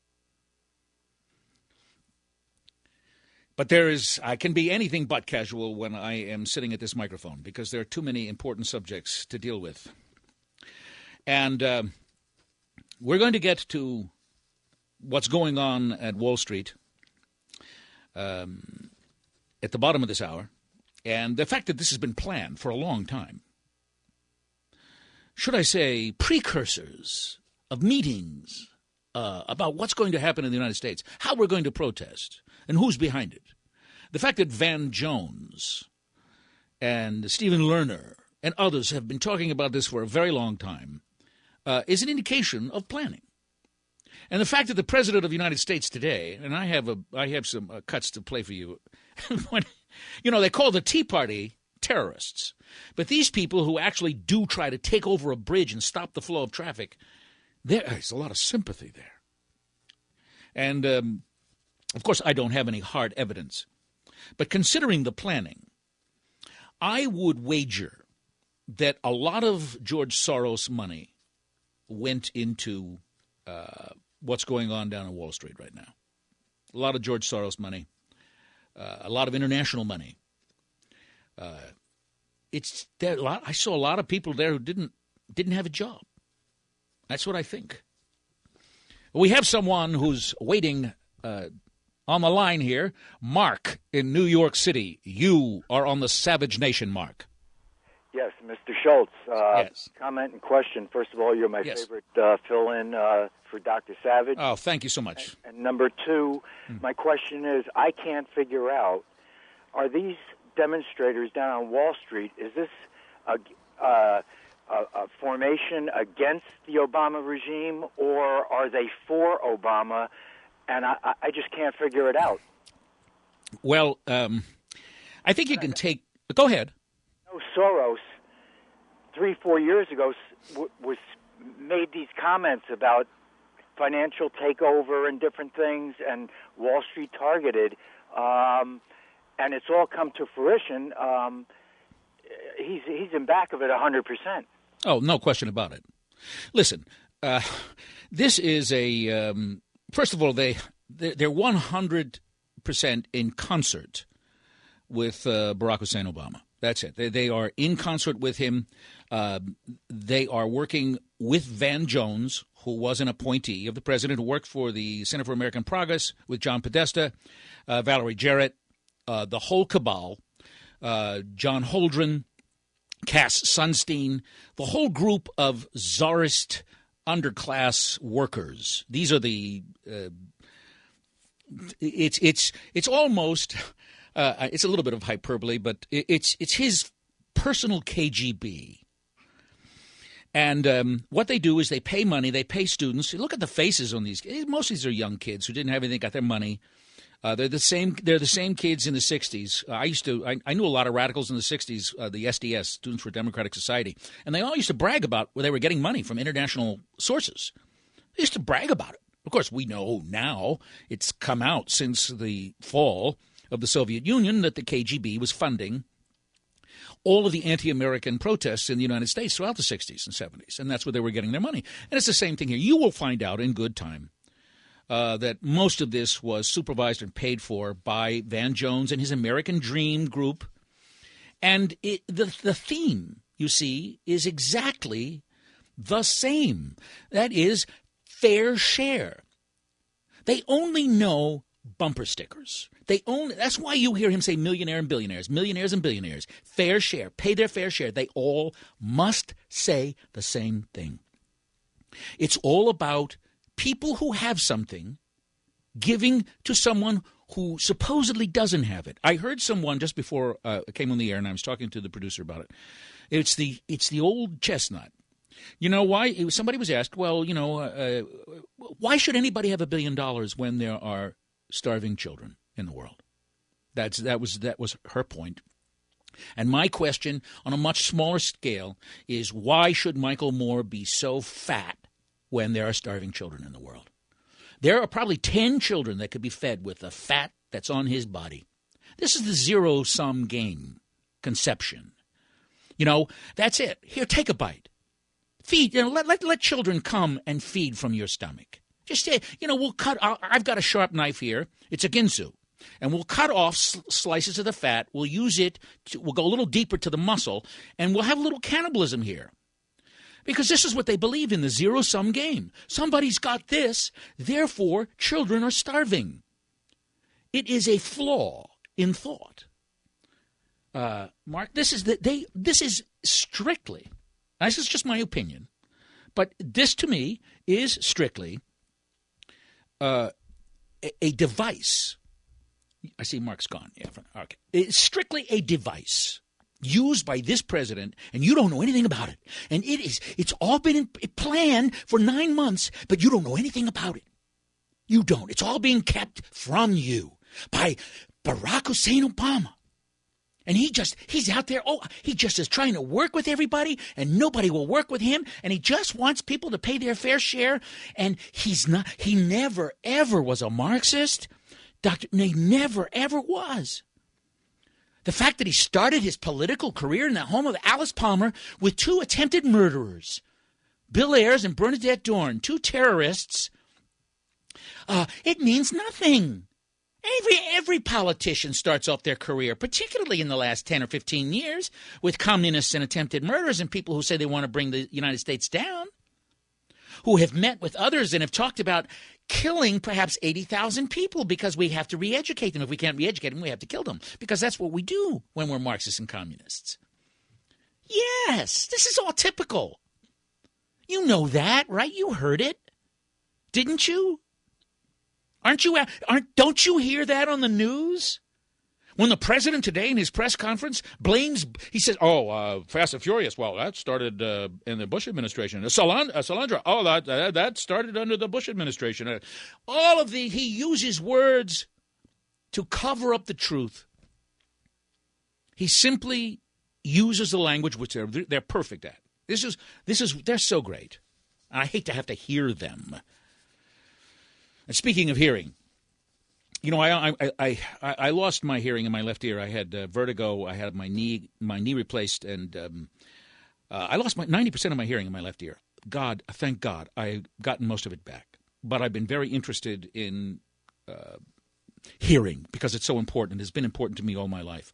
But I can be anything but casual when I am sitting at this microphone because there are too many important subjects to deal with. And we're going to get to what's going on at Wall Street at the bottom of this hour, and the fact that this has been planned for a long time. should I say, precursors of meetings about what's going to happen in the United States, how we're going to protest, and who's behind it. The fact that Van Jones and Stephen Lerner and others have been talking about this for a very long time is an indication of planning. And the fact that the President of the United States today, and I have some cuts to play for you, when, they call the Tea Party terrorists. But these people who actually do try to take over a bridge and stop the flow of traffic, there's a lot of sympathy there. And, of course, I don't have any hard evidence. But considering the planning, I would wager that a lot of George Soros money went into what's going on down on Wall Street right now. A lot of George Soros money, a lot of international money. It's there. I saw a lot of people there who didn't have a job. That's what I think. We have someone who's waiting on the line here. Mark in New York City. You are on the Savage Nation, Mark. Yes, Mr. Schultz. Yes. Comment and question. First of all, you're my favorite fill-in for Dr. Savage. Oh, thank you so much. And number two, my question is, I can't figure out, are these demonstrators down on Wall Street, is this a formation against the Obama regime, or are they for Obama? And I just can't figure it out. Well, I think you can take – go ahead. Soros, 3-4 years ago, was made these comments about financial takeover and different things, and Wall Street targeted, and it's all come to fruition. He's in back of it 100%. Oh, no question about it. Listen, this is a first of all, they're 100% in concert with Barack Hussein Obama. That's it. They are in concert with him. They are working with Van Jones, who was an appointee of the president, who worked for the Center for American Progress with John Podesta, Valerie Jarrett, the whole cabal, John Holdren, Cass Sunstein, the whole group of czarist underclass workers. These are the it's almost it's a little bit of hyperbole, but it's his personal KGB. And what they do is they pay money, they pay students. Look at the faces on these. Most of these are young kids who didn't have anything, got their money. They're the same kids in the 60s. I knew a lot of radicals in the 60s, the SDS, Students for Democratic Society, and they all used to brag about where they were getting money from international sources. They used to brag about it. Of course, we know now, it's come out since the fall of the Soviet Union, that the KGB was funding all of the anti-American protests in the United States throughout the 60s and 70s, and that's where they were getting their money. And it's the same thing here. You will find out in good time that most of this was supervised and paid for by Van Jones and his American Dream group. And the theme, you see, is exactly the same. That is fair share. They only know bumper stickers. That's why you hear him say millionaire and billionaires, millionaires and billionaires. Fair share, pay their fair share. They all must say the same thing. It's all about people who have something giving to someone who supposedly doesn't have it. I heard someone just before I came on the air, and I was talking to the producer about it. It's the old chestnut. You know why? Somebody was asked, well, why should anybody have $1 billion when there are starving children in the world? That was her point. And my question on a much smaller scale is, why should Michael Moore be so fat when there are starving children in the world? There are probably 10 children that could be fed with the fat that's on his body. This is the zero-sum game conception. That's it. Here, take a bite. Feed. Let children come and feed from your stomach. Just say, we'll cut. I've got a sharp knife here. It's a ginsu. And we'll cut off slices of the fat. We'll use it. We'll go a little deeper to the muscle, and we'll have a little cannibalism here. Because this is what they believe in, the zero-sum game. Somebody's got this, therefore children are starving. It is a flaw in thought. Mark, this is strictly This is just my opinion. But this, to me, is strictly a device. I see Mark's gone. Yeah, okay. It's strictly a device used by this president, and you don't know anything about it. And it's all been planned for 9 months, but you don't know anything about it. You don't. It's all being kept from you by Barack Hussein Obama. And he's out there, he just is trying to work with everybody, and nobody will work with him, and he just wants people to pay their fair share, and he never, ever was a Marxist. He never, ever was. The fact that he started his political career in the home of Alice Palmer with 2 attempted murderers, Bill Ayers and Bernadette Dorn, 2 terrorists, it means nothing. Every politician starts off their career, particularly in the last 10 or 15 years, with communists and attempted murderers and people who say they want to bring the United States down, who have met with others and have talked about killing perhaps 80,000 people because we have to re-educate them. If we can't re-educate them, we have to kill them, because that's what we do when we're Marxists and communists. Yes, this is all typical. You know that, right? You heard it. Didn't you? Don't you hear that on the news? When the president today in his press conference he says, Fast and Furious, well, that started in the Bush administration. Solandra, that started under the Bush administration. He uses words to cover up the truth. He simply uses the language which they're perfect at. They're so great. I hate to have to hear them. And speaking of hearing, I lost my hearing in my left ear. I had vertigo. I had my knee replaced, and I lost 90% of my hearing in my left ear. Thank God, I've gotten most of it back. But I've been very interested in hearing because it's so important. It's been important to me all my life.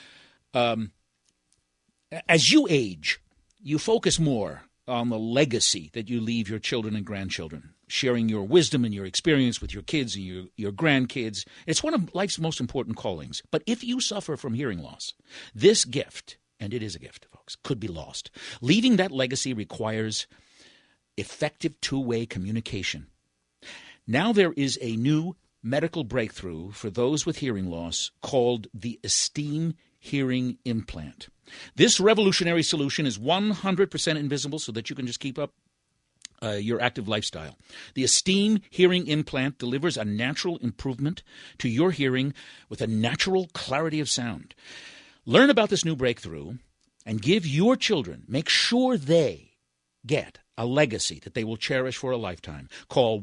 As you age, you focus more on the legacy that you leave your children and grandchildren, sharing your wisdom and your experience with your kids and your grandkids. It's one of life's most important callings. But if you suffer from hearing loss, this gift, and it is a gift, folks, could be lost. Leaving that legacy requires effective two-way communication. Now there is a new medical breakthrough for those with hearing loss called the Esteem Hearing Implant. This revolutionary solution is 100% invisible so that you can just keep up your active lifestyle. The Esteem Hearing Implant delivers a natural improvement to your hearing with a natural clarity of sound. Learn about this new breakthrough and give your children, make sure they get a legacy that they will cherish for a lifetime. Call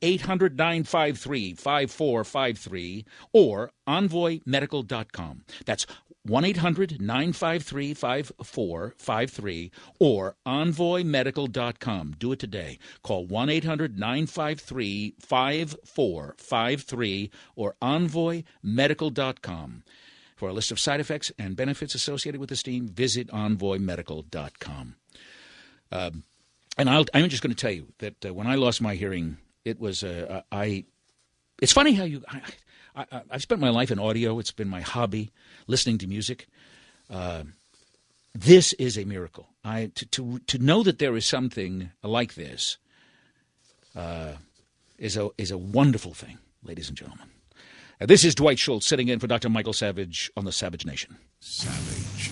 1-800-953-5453 or envoymedical.com. That's 1-800-953-5453 or envoymedical.com. Do it today. Call 1-800-953-5453 or envoymedical.com. For a list of side effects and benefits associated with Esteem, visit envoymedical.com. And I'm just going to tell you that when I lost my hearing, it was it's funny how I've spent my life in audio. It's been my hobby, listening to music. This is a miracle. To know that there is something like this is a wonderful thing, ladies and gentlemen. This is Dwight Schultz sitting in for Dr. Michael Savage on the Savage Nation. Savage.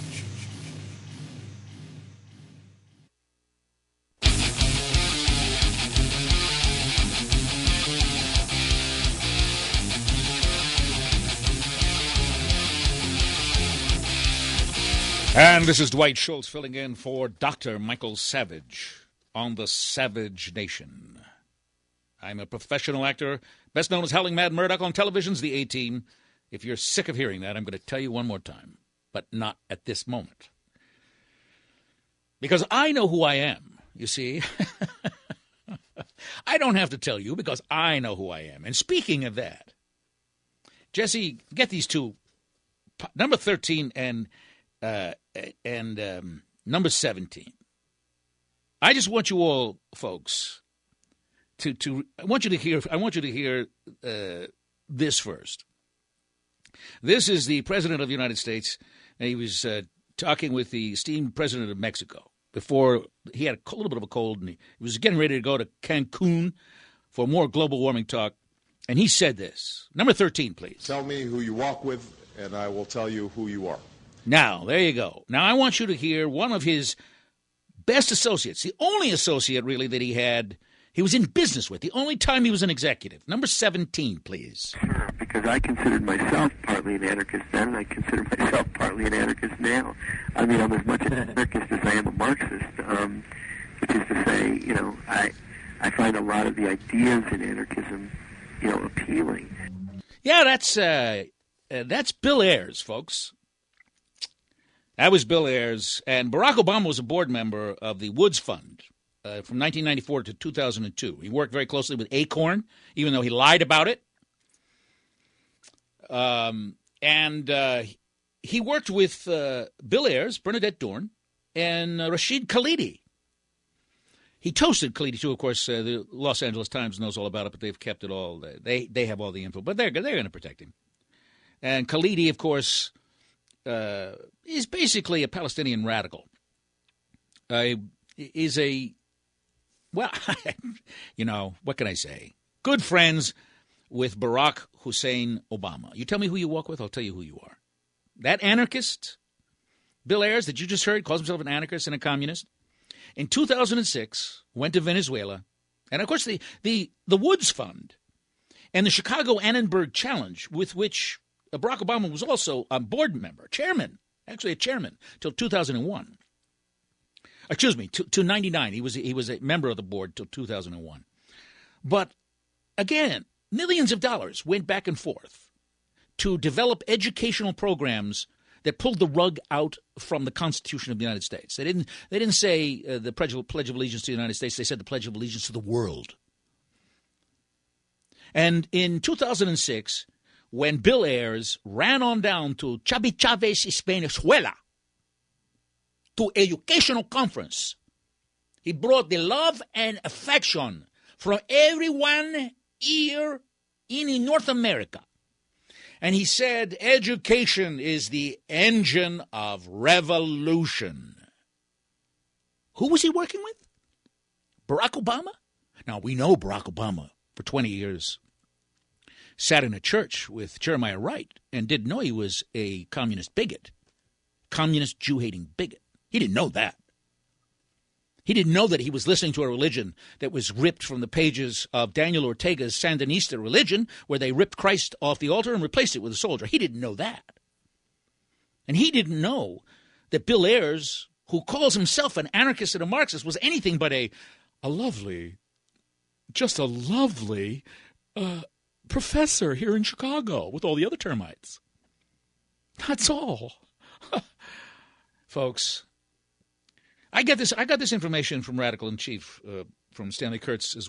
And this is Dwight Schultz filling in for Dr. Michael Savage on the Savage Nation. I'm a professional actor, best known as Howling Mad Murdoch on television's The A-Team. If you're sick of hearing that, I'm going to tell you one more time, but not at this moment. Because I know who I am, you see. I don't have to tell you because I know who I am. And speaking of that, Jesse, get these two, number 13 and number 17. I just want you all, folks, I want you to hear this first. This is the President of the United States, and he was talking with the esteemed President of Mexico. before he had a little bit of a cold, and he was getting ready to go to Cancun for more global warming talk. And he said this. Number 13, please. Tell me who you walk with, and I will tell you who you are. Now, there you go. Now, I want you to hear one of his best associates, the only associate, really, that he was in business with, the only time he was an executive. Number 17, please. Sure, because I considered myself partly an anarchist then, and I consider myself partly an anarchist now. I mean, I'm as much an anarchist as I am a Marxist, which is to say, I find a lot of the ideas in anarchism, appealing. Yeah, that's Bill Ayers, folks. That was Bill Ayers, and Barack Obama was a board member of the Woods Fund from 1994 to 2002. He worked very closely with Acorn, even though he lied about it. He worked with Bill Ayers, Bernadette Dorn, and Rashid Khalidi. He toasted Khalidi, too. Of course, the Los Angeles Times knows all about it, but they've kept it all. They have all the info, but they're going to protect him. And Khalidi, of course, is basically a Palestinian radical. What can I say? Good friends with Barack Hussein Obama. You tell me who you walk with, I'll tell you who you are. That anarchist, Bill Ayers, that you just heard, calls himself an anarchist and a communist. In 2006, went to Venezuela. And, of course, the Woods Fund and the Chicago Annenberg Challenge, with which Barack Obama was also a board member, chairman, till 2001. Excuse me, to 99. He was a member of the board till 2001. But, again, millions of dollars went back and forth to develop educational programs that pulled the rug out from the Constitution of the United States. They didn't say the Pledge of Allegiance to the United States. They said the Pledge of Allegiance to the world. And in 2006, when Bill Ayers ran on down to Chavi Chavez Venezuela to educational conference, he brought the love and affection from everyone here in North America. And he said, education is the engine of revolution. Who was he working with? Barack Obama? Now, we know Barack Obama for 20 years sat in a church with Jeremiah Wright and didn't know he was a communist bigot, communist Jew-hating bigot. He didn't know that. He didn't know that he was listening to a religion that was ripped from the pages of Daniel Ortega's Sandinista religion, where they ripped Christ off the altar and replaced it with a soldier. He didn't know that. And he didn't know that Bill Ayers, who calls himself an anarchist and a Marxist, was anything but a lovely professor here in Chicago with all the other termites. That's all. Folks, I got this information from Radical in Chief, from Stanley Kurtz's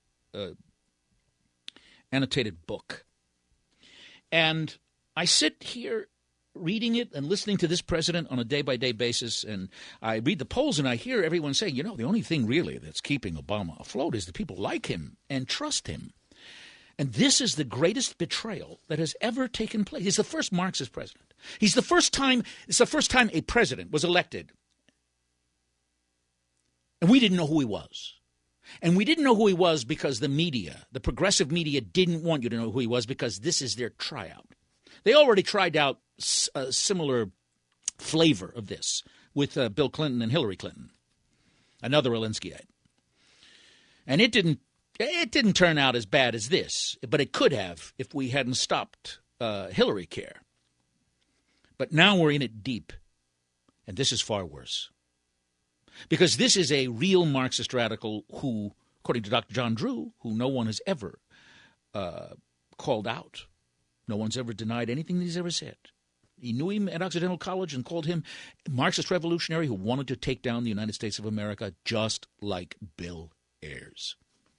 annotated book. And I sit here reading it and listening to this president on a day-by-day basis, and I read the polls and I hear everyone saying, the only thing really that's keeping Obama afloat is that people like him and trust him. And this is the greatest betrayal that has ever taken place. He's the first Marxist president. It's the first time a president was elected, and we didn't know who he was. And we didn't know who he was because the media, the progressive media, didn't want you to know who he was because this is their tryout. They already tried out a similar flavor of this with Bill Clinton and Hillary Clinton, another Alinskyite. And it didn't turn out as bad as this, but it could have if we hadn't stopped Hillary Care. But now we're in it deep, and this is far worse. Because this is a real Marxist radical who, according to Dr. John Drew, who no one has ever called out. No one's ever denied anything that he's ever said. He knew him at Occidental College and called him a Marxist revolutionary who wanted to take down the United States of America just like Bill Ayers.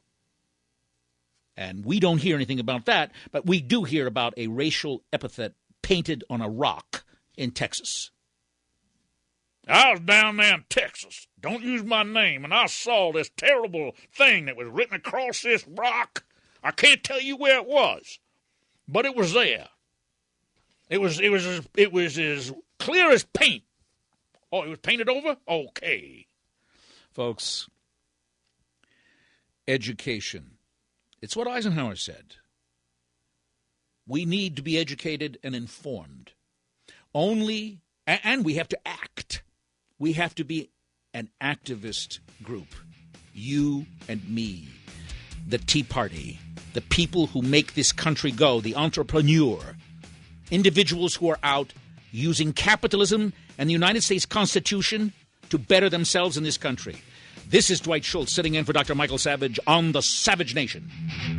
And we don't hear anything about that, but we do hear about a racial epithet painted on a rock in Texas. I was down there in Texas. Don't use my name. And I saw this terrible thing that was written across this rock. I can't tell you where it was, but it was there. It was as clear as paint. Oh, it was painted over? Okay. Folks, education. It's what Eisenhower said. We need to be educated and informed. And we have to act. We have to be an activist group. You and me, the Tea Party, the people who make this country go, the entrepreneur, individuals who are out using capitalism and the United States Constitution to better themselves in this country. This is Dwight Schultz sitting in for Dr. Michael Savage on The Savage Nation.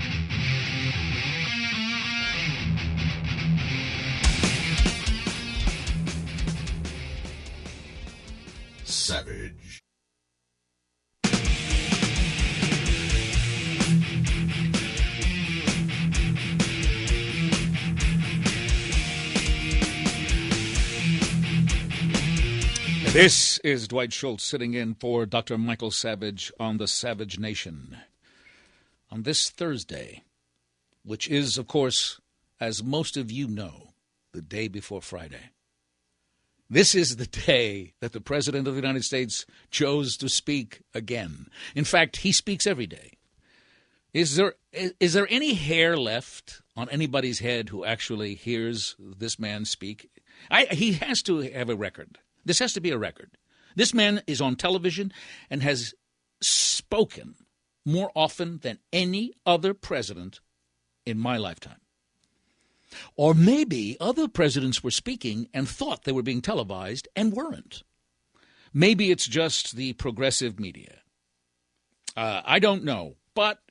Savage. This is Dwight Schultz sitting in for Dr. Michael Savage on The Savage Nation. On this Thursday, which is, of course, as most of you know, the day before Friday. This is the day that the President of the United States chose to speak again. In fact, he speaks every day. Is there any hair left on anybody's head who actually hears this man speak? He has to have a record. This has to be a record. This man is on television and has spoken more often than any other president in my lifetime. Or maybe other presidents were speaking and thought they were being televised and weren't. Maybe it's just the progressive media. I don't know, but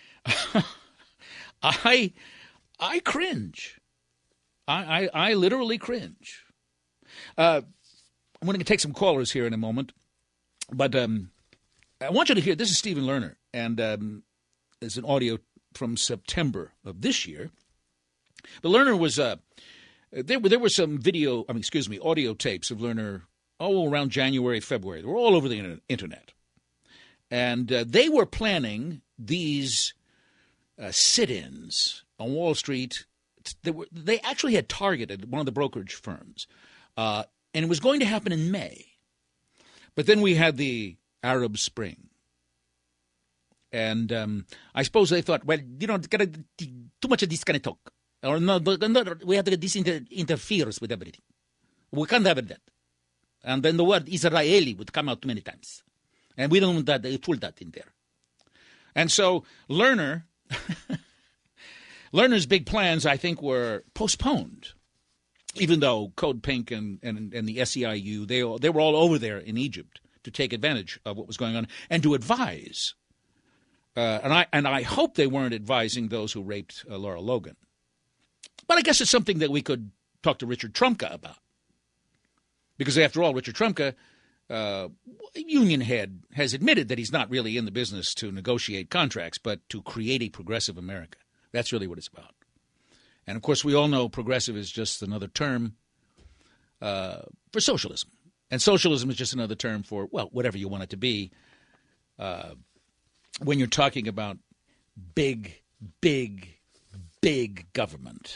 I cringe. I literally cringe. I'm going to take some callers here in a moment, but I want you to hear. This is Stephen Lerner, and it's an audio from September of this year. But Lerner was there were some audio tapes of Lerner around January, February. They were all over the internet, and they were planning these sit-ins on Wall Street. They actually had targeted one of the brokerage firms, and it was going to happen in May. But then we had the Arab Spring. And I suppose they thought, well, too much of this kind of talk. Or no, we have to get this interferes with everything. We can't have that. And then the word Israeli would come out too many times. And we don't want that, put that in there. And so Lerner's big plans, I think, were postponed. Even though Code Pink and the SEIU, they were all over there in Egypt to take advantage of what was going on and to advise. And I hope they weren't advising those who raped Laura Logan. But I guess it's something that we could talk to Richard Trumka about. Because after all, Richard Trumka, union head, has admitted that he's not really in the business to negotiate contracts, but to create a progressive America. That's really what it's about. And, of course, we all know progressive is just another term for socialism. And socialism is just another term for, well, whatever you want it to be when you're talking about big, big, big government.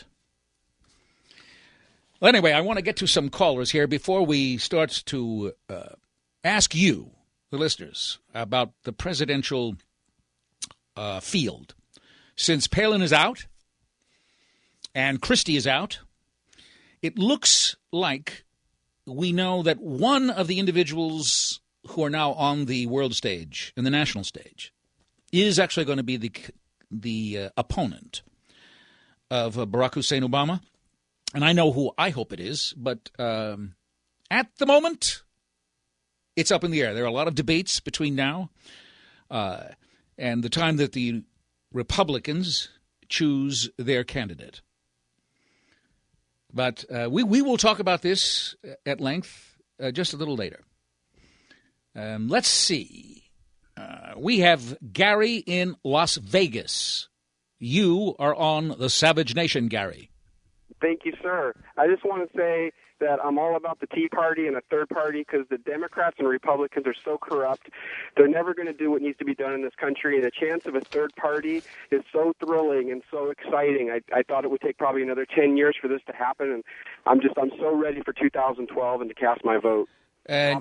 Well, anyway, I want to get to some callers here before we start to ask you, the listeners, about the presidential field. Since Palin is out and Christie is out, it looks like we know that one of the individuals who are now on the world stage and the national stage is actually going to be the opponent of Barack Hussein Obama. And I know who I hope it is, but at the moment, it's up in the air. There are a lot of debates between now and the time that the Republicans choose their candidate. But we will talk about this at length just a little later. Let's see. We have Gary in Las Vegas. You are on the Savage Nation, Gary. Thank you, sir. I just want to say that I'm all about the Tea Party and a third party because the Democrats and Republicans are so corrupt. They're never going to do what needs to be done in this country, and the chance of a third party is so thrilling and so exciting. I thought it would take probably another 10 years for this to happen, and I'm so ready for 2012 and to cast my vote. And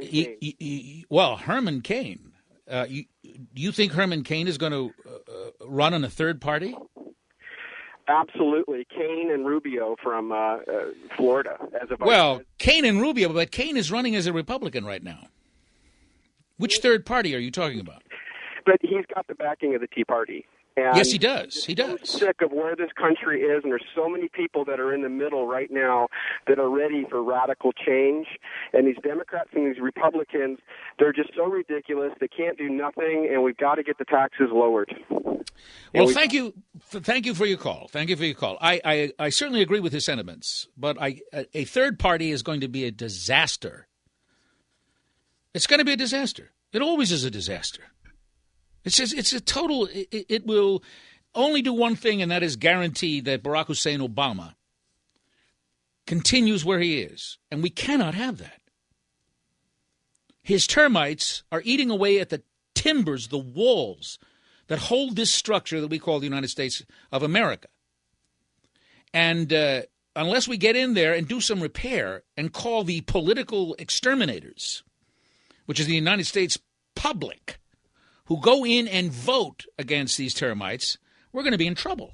Herman Cain. You think Herman Cain is going to run on a third party? Absolutely. Cain and Rubio from Florida. Cain and Rubio, but Cain is running as a Republican right now. Which third party are you talking about? But he's got the backing of the Tea Party. And yes, he does. He does. I'm sick of where this country is, and there's so many people that are in the middle right now that are ready for radical change. And these Democrats and these Republicans, they're just so ridiculous. They can't do nothing, and we've got to get the taxes lowered. Well, thank you for your call. Thank you for your call. I certainly agree with his sentiments, but a third party is going to be a disaster. It's going to be a disaster. It always is a disaster. It's a total. It will only do one thing, and that is guarantee that Barack Hussein Obama continues where he is, and we cannot have that. His termites are eating away at the timbers, the walls that hold this structure that we call the United States of America. And unless we get in there and do some repair and call the political exterminators, which is the United States public, who go in and vote against these termites, we're going to be in trouble.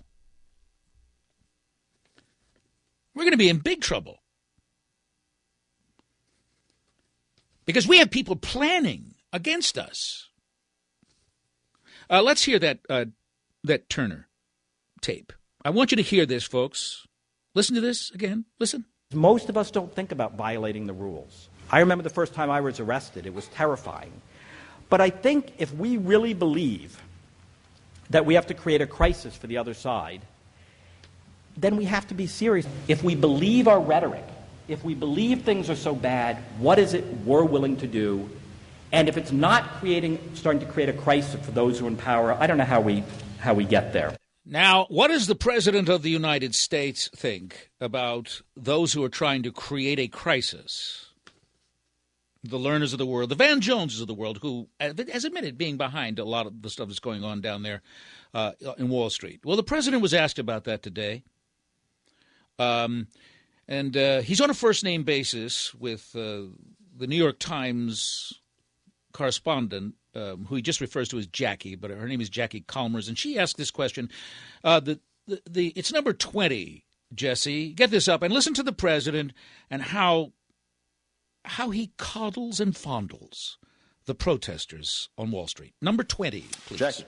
We're going to be in big trouble. Because we have people planning against us. Let's hear that Turner tape. I want you to hear this, folks. Listen to this again. Listen. Most of us don't think about violating the rules. I remember the first time I was arrested. It was terrifying. But I think if we really believe that we have to create a crisis for the other side, then we have to be serious. If we believe our rhetoric, if we believe things are so bad, what is it we're willing to do? And if it's not starting to create a crisis for those who are in power, I don't know how we get there. Now, what does the President of the United States think about those who are trying to create a crisis? The Lerners of the world, the Van Joneses of the world, who has admitted being behind a lot of the stuff that's going on down there in Wall Street. Well, the president was asked about that today. And he's on a first-name basis with the New York Times correspondent, who he just refers to as Jackie, but her name is Jackie Calmers, and she asked this question. It's number 20, Jesse. Get this up and listen to the president and how he coddles and fondles the protesters on Wall Street. Number 20, please. Jackie.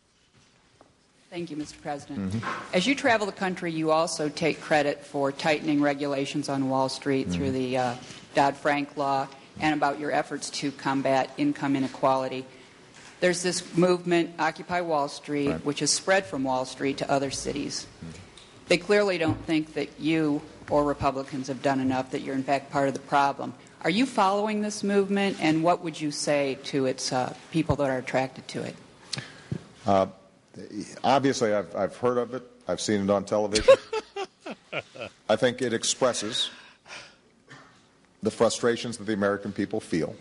Thank you, Mr. President. As you travel the country, you also take credit for tightening regulations on Wall Street through the Dodd-Frank law and about your efforts to combat income inequality. There's this movement, Occupy Wall Street, which has spread from Wall Street to other cities. They clearly don't think that you or Republicans have done enough, that you're in fact part of the problem. Are you following this movement, and what would you say to its people that are attracted to it? Obviously, I've heard of it. I've seen it on television. I think it expresses the frustrations that the American people feel.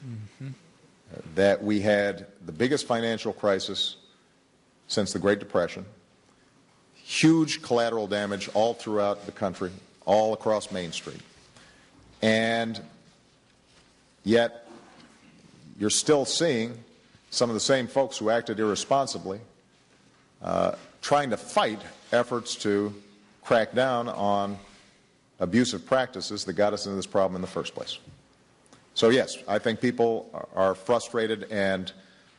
That we had the biggest financial crisis since the Great Depression, huge collateral damage all throughout the country, all across Main Street. And yet, you're still seeing some of the same folks who acted irresponsibly trying to fight efforts to crack down on abusive practices that got us into this problem in the first place. So yes, I think people are frustrated, and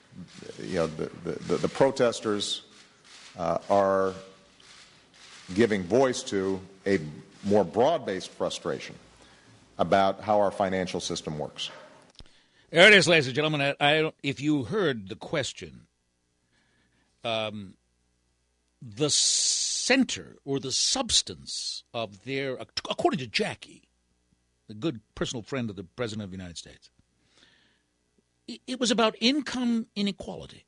the protesters are giving voice to a more broad-based frustration about how our financial system works. There it is, ladies and gentlemen. If you heard the question, the center or the substance of their, according to Jackie, the good personal friend of the President of the United States, it was about income inequality.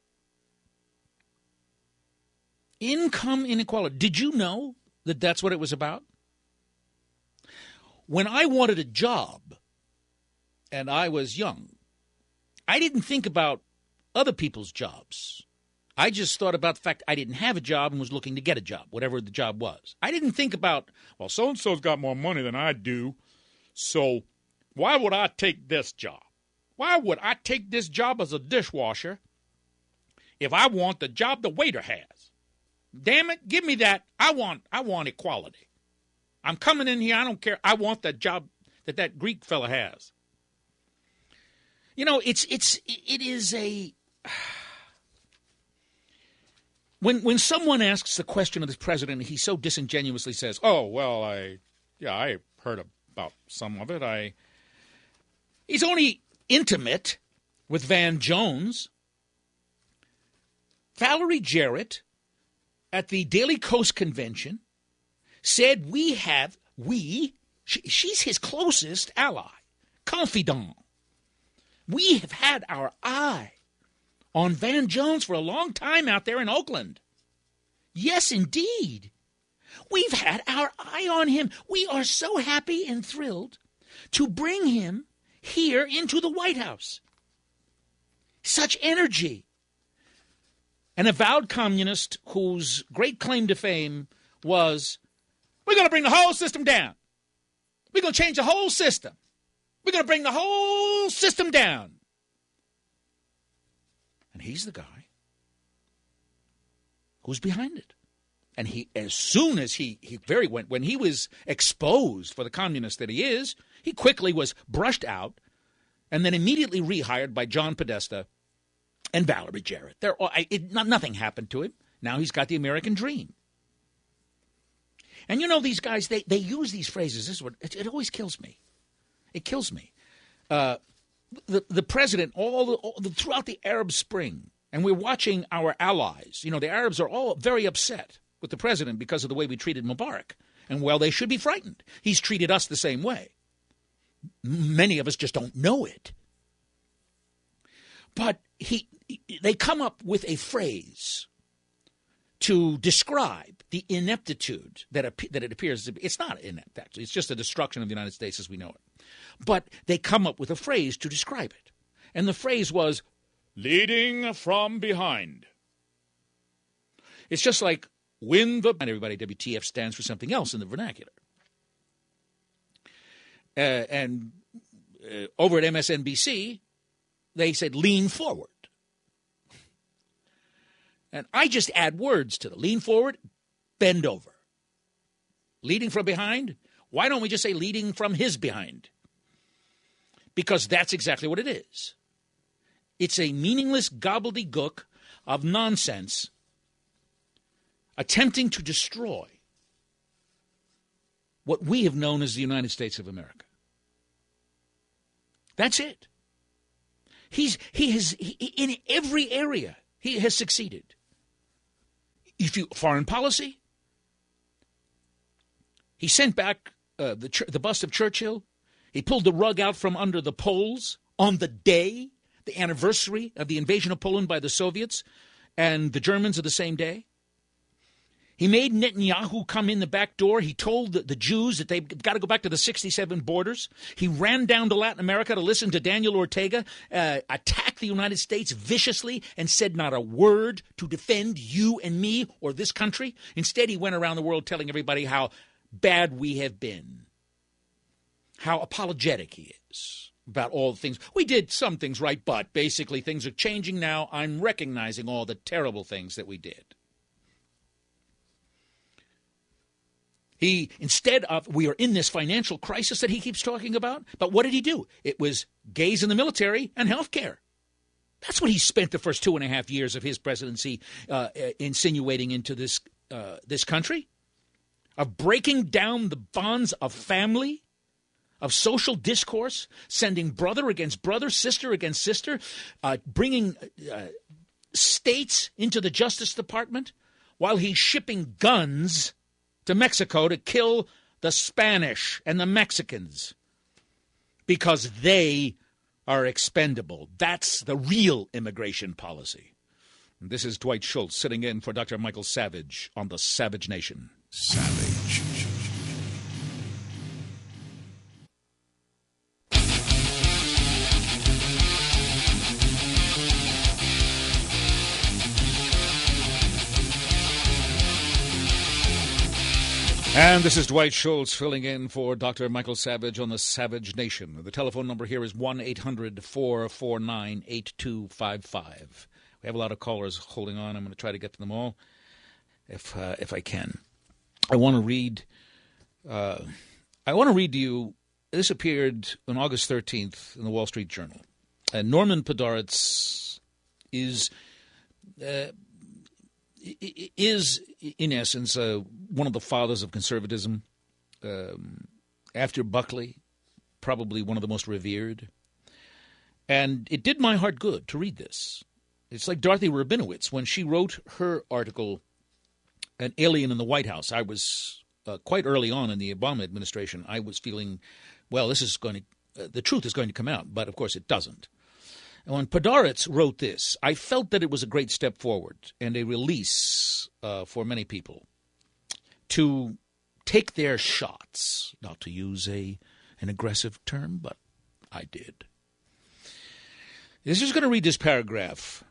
Income inequality. Did you know that that's what it was about? When I wanted a job and I was young, I didn't think about other people's jobs. I just thought about the fact I didn't have a job and was looking to get a job, whatever the job was. I didn't think about, well, so-and-so's got more money than I do, so Why would I take this job? Why would I take this job as a dishwasher if I want the job the waiter has? Damn it, give me that. I want equality. I'm coming in here, I don't care. I want that job that Greek fella has. You know, it is a... When someone asks the question of this president, he so disingenuously says, "Oh, well, I heard about some of it. He's only intimate with Van Jones." Valerie Jarrett at the Daily Kos convention said she's his closest ally, confidant. We have had our eye on Van Jones for a long time out there in Oakland. Yes, indeed. We've had our eye on him. We are so happy and thrilled to bring him here into the White House. Such energy. An avowed communist whose great claim to fame was, we're going to bring the whole system down. We're going to change the whole system. We're going to bring the whole system down. And he's the guy who's behind it. And he, as soon as when he was exposed for the communist that he is, he quickly was brushed out and then immediately rehired by John Podesta and Valerie Jarrett. Nothing happened to him. Now he's got the American dream. And you know, these guys, they use these phrases. This is what it always kills me. It kills me. The president, throughout the Arab Spring, and we're watching our allies. You know, the Arabs are all very upset with the president because of the way we treated Mubarak. And, well, they should be frightened. He's treated us the same way. Many of us just don't know it. But they come up with a phrase to describe the ineptitude that it appears to be. It's not inept, actually. It's just the destruction of the United States as we know it. But they come up with a phrase to describe it. And the phrase was, leading from behind. It's just like, and everybody, WTF stands for something else in the vernacular. And over at MSNBC, they said, lean forward. And I just add words to the lean forward, bend over. Leading from behind? Why don't we just say leading from his behind? Because that's exactly what it is. It's a meaningless gobbledygook of nonsense attempting to destroy what we have known as the United States of America. That's it. In every area, he has succeeded. Foreign policy, he sent back the bust of Churchill. He pulled the rug out from under the Poles on the anniversary of the invasion of Poland by the Soviets and the Germans of the same day. He made Netanyahu come in the back door. He told the Jews that they've got to go back to the 67 borders. He ran down to Latin America to listen to Daniel Ortega attack the United States viciously and said not a word to defend you and me or this country. Instead, he went around the world telling everybody how bad we have been, how apologetic he is about all the things. We did some things right, but basically things are changing now. I'm recognizing all the terrible things that we did. We are in this financial crisis that he keeps talking about. But what did he do? It was gays in the military and health care. That's what he spent the first 2.5 years of his presidency insinuating into this country, of breaking down the bonds of family, of social discourse, sending brother against brother, sister against sister, bringing states into the Justice Department while he's shipping guns to Mexico to kill the Spanish and the Mexicans because they are expendable. That's the real immigration policy. And this is Dwight Schultz sitting in for Dr. Michael Savage on the Savage Nation. Savage. And this is Dwight Schultz filling in for Dr. Michael Savage on the Savage Nation. The telephone number here is 1-800-449-8255. We have a lot of callers holding on. I'm going to try to get to them all if I can. I want to read to you, this appeared on August 13th in the Wall Street Journal. Norman Podhoretz is in essence, one of the fathers of conservatism. After Buckley, probably one of the most revered. And it did my heart good to read this. It's like Dorothy Rabinowitz. When she wrote her article, An Alien in the White House, I was quite early on in the Obama administration, I was feeling, well, this is going to, the truth is going to come out. But, of course, it doesn't. And when Podhoretz wrote this, I felt that it was a great step forward and a release for many people to take their shots, not to use an aggressive term, but I did. This is going to read this paragraph,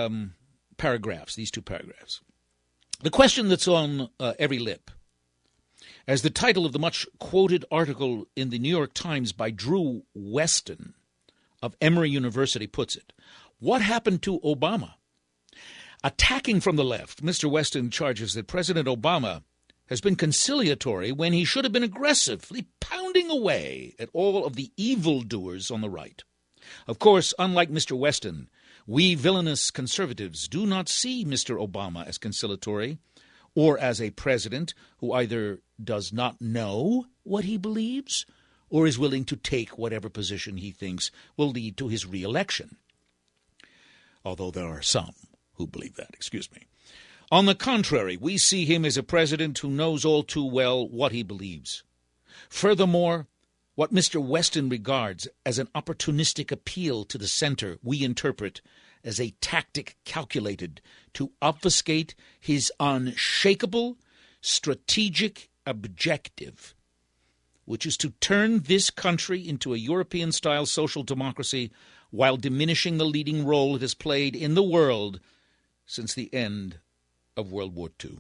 these two paragraphs. The question that's on every lip, as the title of the much-quoted article in the New York Times by Drew Weston of Emory University puts it, what happened to Obama? Attacking from the left, Mr. Weston charges that President Obama has been conciliatory when he should have been aggressively pounding away at all of the evildoers on the right. Of course, unlike Mr. Weston, we villainous conservatives do not see Mr. Obama as conciliatory or as a president who either does not know what he believes or is willing to take whatever position he thinks will lead to his re-election. Although there are some who believe that, On the contrary, we see him as a president who knows all too well what he believes. Furthermore, what Mr. Weston regards as an opportunistic appeal to the center, we interpret as a tactic calculated to obfuscate his unshakable strategic objective, which is to turn this country into a European-style social democracy while diminishing the leading role it has played in the world since the end of World War II.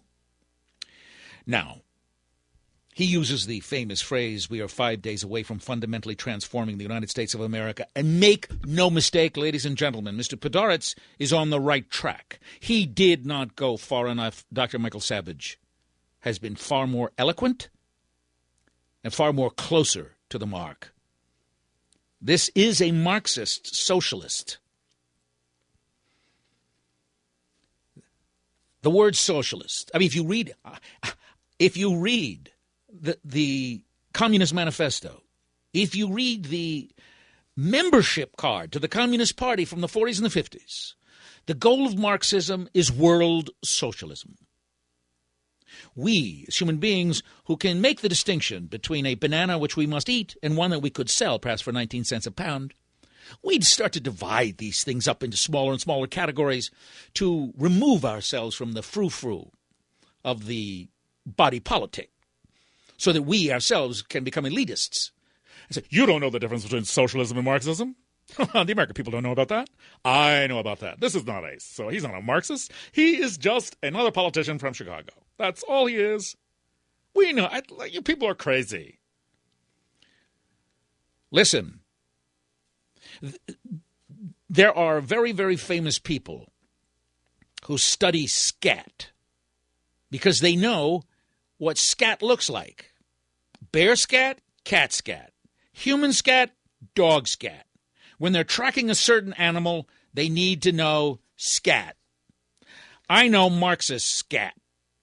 Now, he uses the famous phrase, we are 5 days away from fundamentally transforming the United States of America. And make no mistake, ladies and gentlemen, Mr. Podhoretz is on the right track. He did not go far enough. Dr. Michael Savage has been far more eloquent and far more closer to the mark. This is a Marxist socialist. The word socialist. I mean, if you read the Communist Manifesto, if you read the membership card to the Communist Party from the 40s and the 50s, the goal of Marxism is world socialism. We, as human beings who can make the distinction between a banana which we must eat and one that we could sell perhaps for 19 cents a pound, we'd start to divide these things up into smaller and smaller categories to remove ourselves from the frou-frou of the body politic so that we ourselves can become elitists. I say, you don't know the difference between socialism and Marxism? The American people don't know about that. I know about that. This is not Ace. So he's not a Marxist. He is just another politician from Chicago. That's all he is. We know. You people are crazy. Listen. There are very, very famous people who study scat because they know what scat looks like. Bear scat, cat scat. Human scat, dog scat. When they're tracking a certain animal, they need to know scat. I know Marxist scat.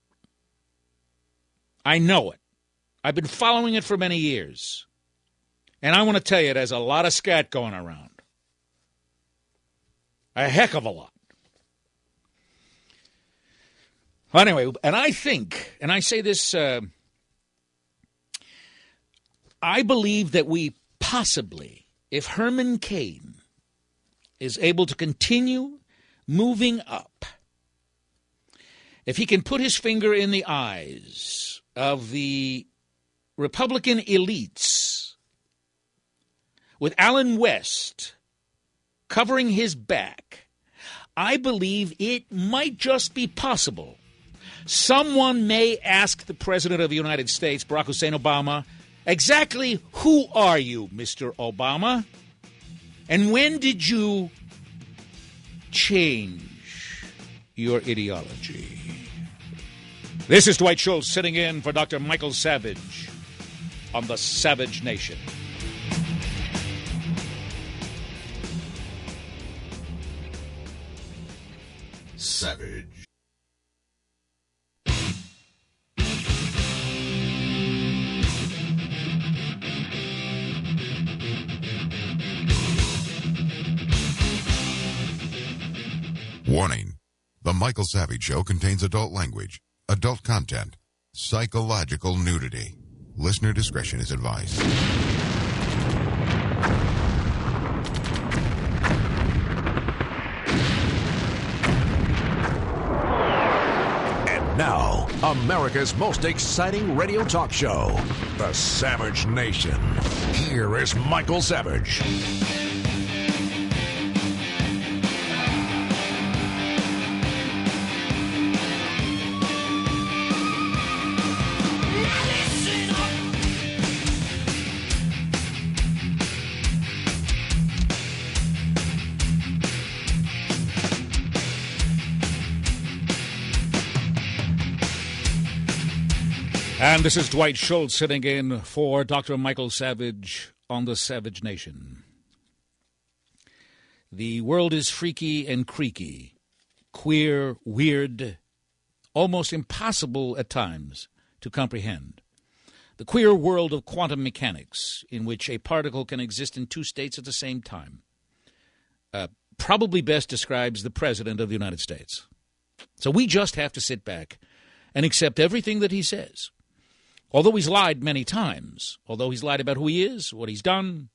I know it. I've been following it for many years. And I want to tell you, there's a lot of scat going around. A heck of a lot. Anyway, and I think, and I say this, I believe that we possibly, if Herman Cain is able to continue moving up, if he can put his finger in the eyes of the Republican elites, with Allen West covering his back, I believe it might just be possible Someone may ask the President of the United States, Barack Hussein Obama, exactly who are you, Mr. Obama? And when did you change your ideology? This is Dwight Schultz sitting in for Dr. Michael Savage on the Savage Nation. Savage. Warning. The Michael Savage Show contains adult language, adult content, psychological nudity. Listener discretion is advised. And now, America's most exciting radio talk show, The Savage Nation. Here is Michael Savage. And this is Dwight Schultz sitting in for Dr. Michael Savage on the Savage Nation. The world is freaky and creaky, queer, weird, almost impossible at times to comprehend. The queer world of quantum mechanics, in which a particle can exist in two states at the same time, probably best describes the President of the United States. So we just have to sit back and accept everything that he says. Although he's lied many times, although he's lied about who he is, what he's done,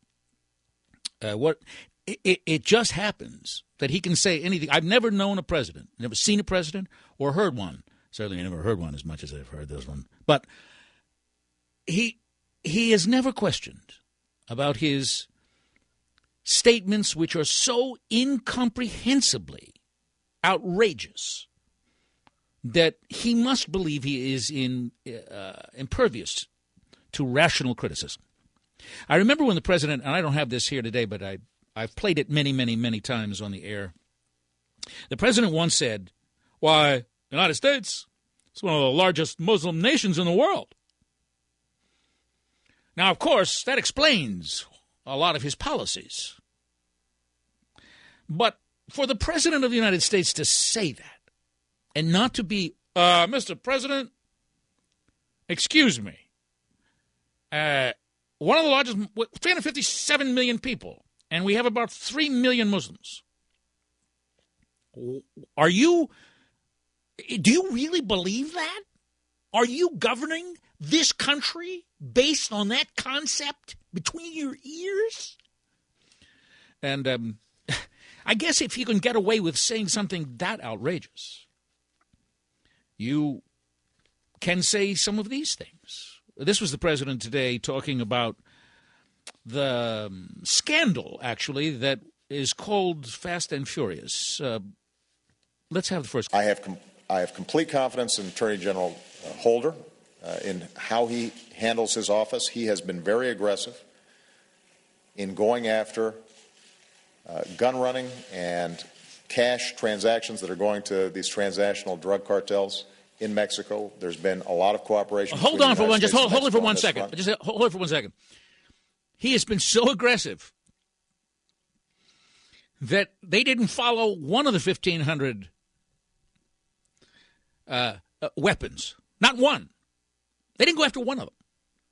it just happens that he can say anything. I've never known a president, never seen a president or heard one. Certainly never heard one as much as I've heard this one. But he has never questioned about his statements, which are so incomprehensibly outrageous that he must believe he is impervious to rational criticism. I remember when the president, and I don't have this here today, but I've played it many, many, many times on the air. The president once said, "Why, the United States is one of the largest Muslim nations in the world." Now, of course, that explains a lot of his policies. But for the President of the United States to say that, and not to be, Mr. President, excuse me, one of the largest, 357 million people, and we have about 3 million Muslims. Do you really believe that? Are you governing this country based on that concept between your ears? And I guess if you can get away with saying something that outrageous, you can say some of these things. This was the president today talking about the scandal, actually, that is called Fast and Furious. Let's have the first. I have complete confidence in Attorney General Holder in how he handles his office. He has been very aggressive in going after gun running and cash transactions that are going to these transnational drug cartels in Mexico. There's been a lot of cooperation. Hold on for one. Just hold it for 1 second. Just hold it for 1 second. He has been so aggressive that they didn't follow one of the 1,500 weapons. Not one. They didn't go after one of them.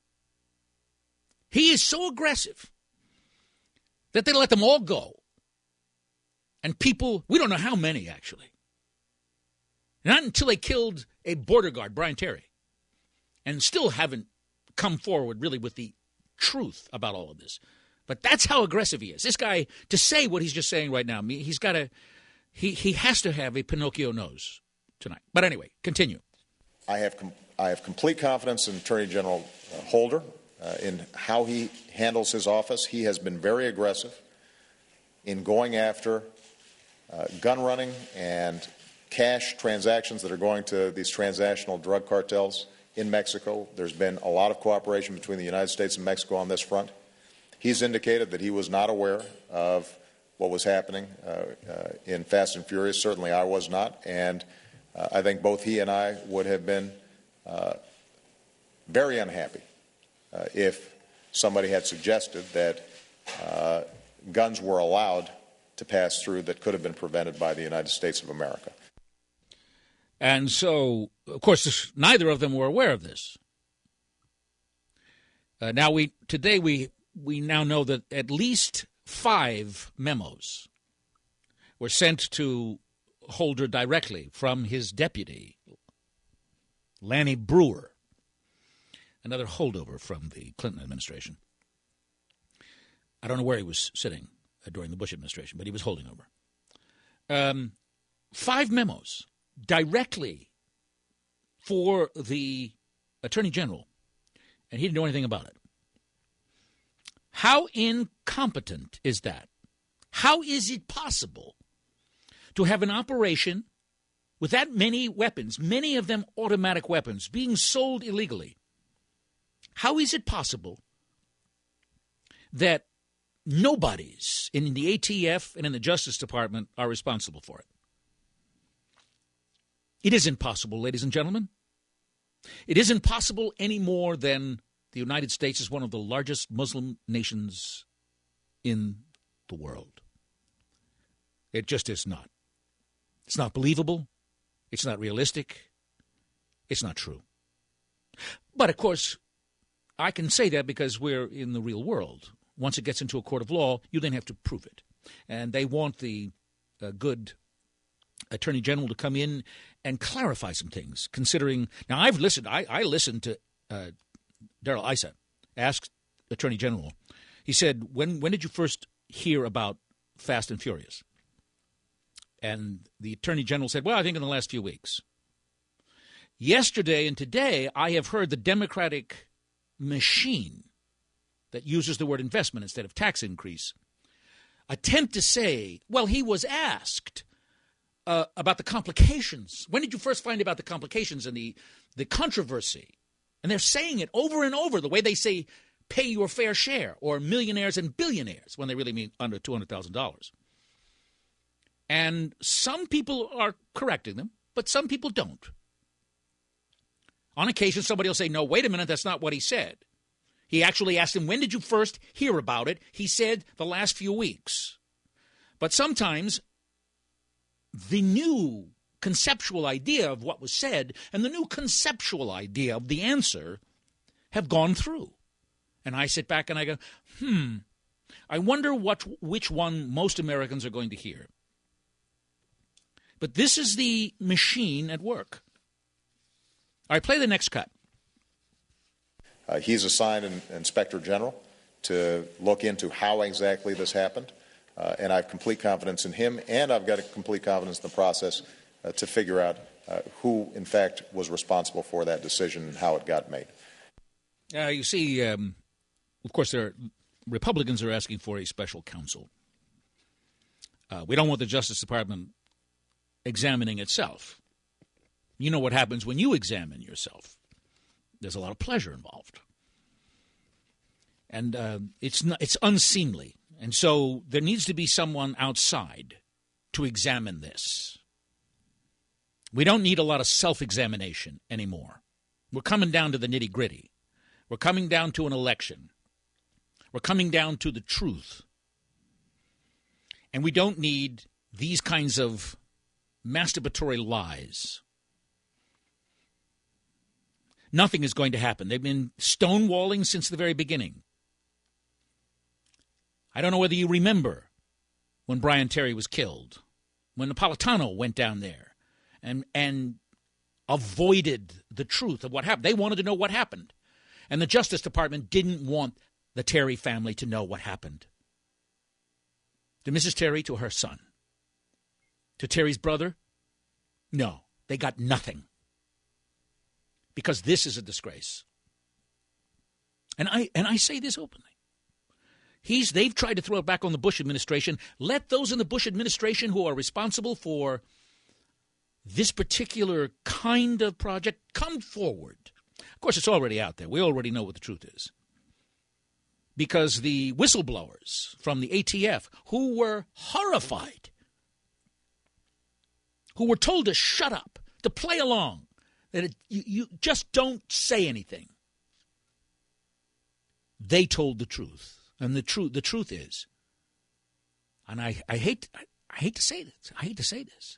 He is so aggressive that they let them all go. And people, we don't know how many, actually. Not until they killed a border guard, Brian Terry, and still haven't come forward really with the truth about all of this. But that's how aggressive he is. This guy, to say what he's just saying right now, he has to have a Pinocchio nose tonight. But anyway, continue. I have complete confidence in Attorney General Holder in how he handles his office. He has been very aggressive in going after gun running and cash transactions that are going to these transnational drug cartels in Mexico. There's been a lot of cooperation between the United States and Mexico on this front. He's indicated that he was not aware of what was happening in Fast and Furious. Certainly I was not, and I think both he and I would have been very unhappy if somebody had suggested that guns were allowed to pass through that could have been prevented by the United States of America. And so, of course, neither of them were aware of this. Today we now know that at least 5 memos were sent to Holder directly from his deputy, Lanny Breuer, another holdover from the Clinton administration. I don't know where he was sitting during the Bush administration, but he was holding over. 5 memos directly for the Attorney General, and he didn't know anything about it. How incompetent is that? How is it possible to have an operation with that many weapons, many of them automatic weapons, being sold illegally? How is it possible that nobodies in the ATF and in the Justice Department are responsible for it? It isn't possible, ladies and gentlemen. It isn't possible any more than the United States is one of the largest Muslim nations in the world. It just is not. It's not believable. It's not realistic. It's not true. But, of course, I can say that because we're in the real world. Once it gets into a court of law, you then have to prove it. And they want the good Attorney General to come in and clarify some things, considering... Now, I've listened. I listened to Darrell Issa ask Attorney General. He said, when did you first hear about Fast and Furious? And the Attorney General said, well, I think in the last few weeks. Yesterday and today, I have heard the Democratic machine that uses the word investment instead of tax increase attempt to say, well, he was asked about the complications. When did you first find about the complications and the controversy? And they're saying it over and over, the way they say pay your fair share or millionaires and billionaires when they really mean under $200,000. And some people are correcting them, but some people don't. On occasion, somebody will say, no, wait a minute, that's not what he said. He actually asked him, when did you first hear about it? He said the last few weeks. But sometimes the new conceptual idea of what was said and the new conceptual idea of the answer have gone through. And I sit back and I go, I wonder which one most Americans are going to hear. But this is the machine at work. All right, play the next cut. He's assigned an inspector general to look into how exactly this happened. And I have complete confidence in him, and I've got a complete confidence in the process to figure out who, in fact, was responsible for that decision and how it got made. You see, of course, Republicans are asking for a special counsel. We don't want the Justice Department examining itself. You know what happens when you examine yourself. There's a lot of pleasure involved. And it's unseemly. And so there needs to be someone outside to examine this. We don't need a lot of self-examination anymore. We're coming down to the nitty-gritty. We're coming down to an election. We're coming down to the truth. And we don't need these kinds of masturbatory lies. Nothing is going to happen. They've been stonewalling since the very beginning. I don't know whether you remember when Brian Terry was killed, when Napolitano went down there and avoided the truth of what happened. They wanted to know what happened. And the Justice Department didn't want the Terry family to know what happened. To Mrs. Terry, to her son. To Terry's brother? No, they got nothing. Because this is a disgrace. And I say this openly. They've tried to throw it back on the Bush administration. Let those in the Bush administration who are responsible for this particular kind of project, come forward. Of course, it's already out there. We already know what the truth is. Because the whistleblowers from the ATF, who were horrified, who were told to shut up, to play along, that you just don't say anything, they told the truth. And the truth is, and I hate to say this,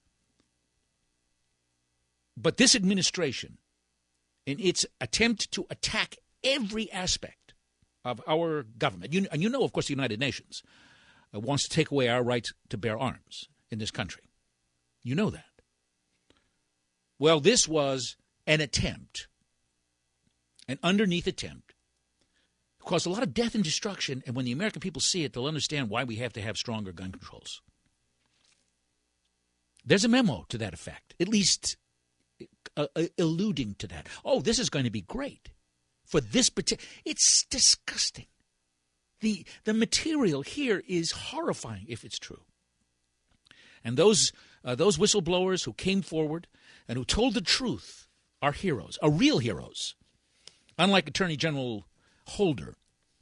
but this administration, in its attempt to attack every aspect of our government, and you know, of course, the United Nations wants to take away our right to bear arms in this country. You know that. Well, this was an attempt, an underneath attempt, to cause a lot of death and destruction, and when the American people see it, they'll understand why we have to have stronger gun controls. There's a memo to that effect, at least alluding to that. Oh, this is going to be great for this particular. It's disgusting. The material here is horrifying if it's true. And those whistleblowers who came forward and who told the truth are heroes, are real heroes. Unlike Attorney General Holder,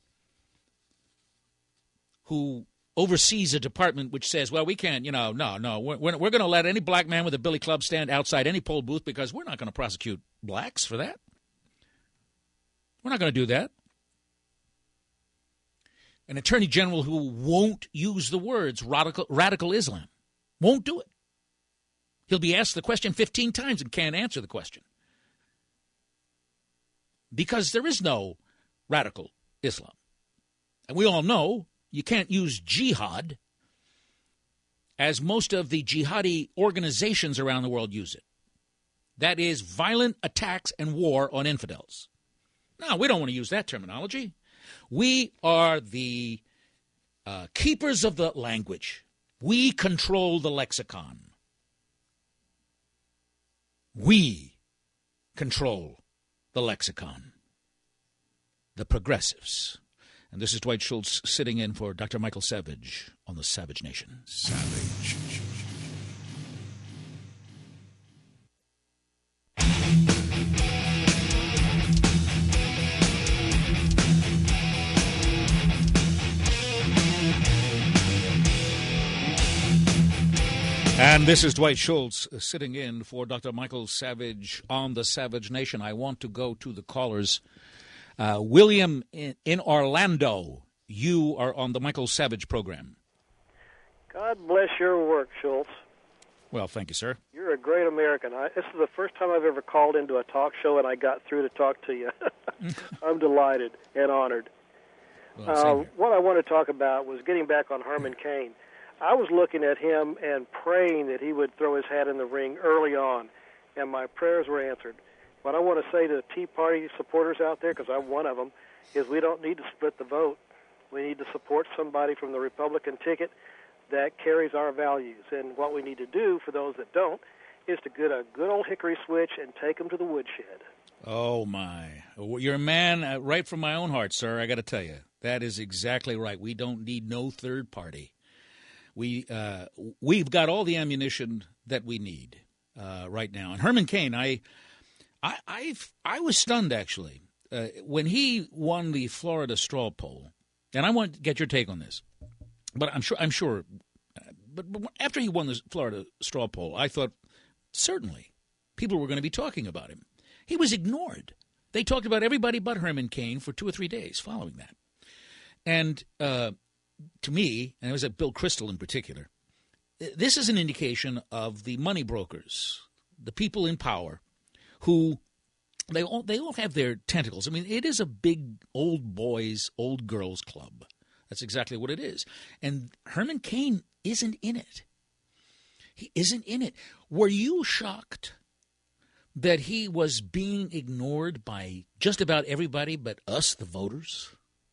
who oversees a department which says, well, we can't, we're going to let any black man with a billy club stand outside any poll booth because we're not going to prosecute blacks for that. We're not going to do that. An attorney general who won't use the words radical Islam. Won't do it. He'll be asked the question 15 times and can't answer the question. Because there is no radical Islam. And we all know you can't use jihad as most of the jihadi organizations around the world use it. That is violent attacks and war on infidels. No, we don't want to use that terminology. We are the keepers of the language. We control the lexicon. We control the lexicon. The progressives. And this is Dwight Schultz sitting in for Dr. Michael Savage on the Savage Nation. Savage. And this is Dwight Schultz sitting in for Dr. Michael Savage on the Savage Nation. I want to go to the callers. William in Orlando, you are on the Michael Savage program. God bless your work, Schultz. Well, thank you, sir. You're a great American. This is the first time I've ever called into a talk show and I got through to talk to you. I'm delighted and honored. Well, what I want to talk about was getting back on Herman Cain. I was looking at him and praying that he would throw his hat in the ring early on, and my prayers were answered. What I want to say to the Tea Party supporters out there, because I'm one of them, is we don't need to split the vote. We need to support somebody from the Republican ticket that carries our values. And what we need to do for those that don't is to get a good old hickory switch and take them to the woodshed. Oh, my. You're a man right from my own heart, sir, I got to tell you. That is exactly right. We don't need no third party. We've got all the ammunition that we need right now. And Herman Cain, I was stunned actually when he won the Florida straw poll, and I want to get your take on this. But I'm sure. But after he won the Florida straw poll, I thought certainly people were going to be talking about him. He was ignored. They talked about everybody but Herman Cain for 2 or 3 days following that, and. To me, and it was at Bill Kristol in particular, this is an indication of the money brokers, the people in power, who they all have their tentacles. I mean, it is a big old boys, old girls club. That's exactly what it is. And Herman Cain isn't in it. He isn't in it. Were you shocked that he was being ignored by just about everybody but us, the voters?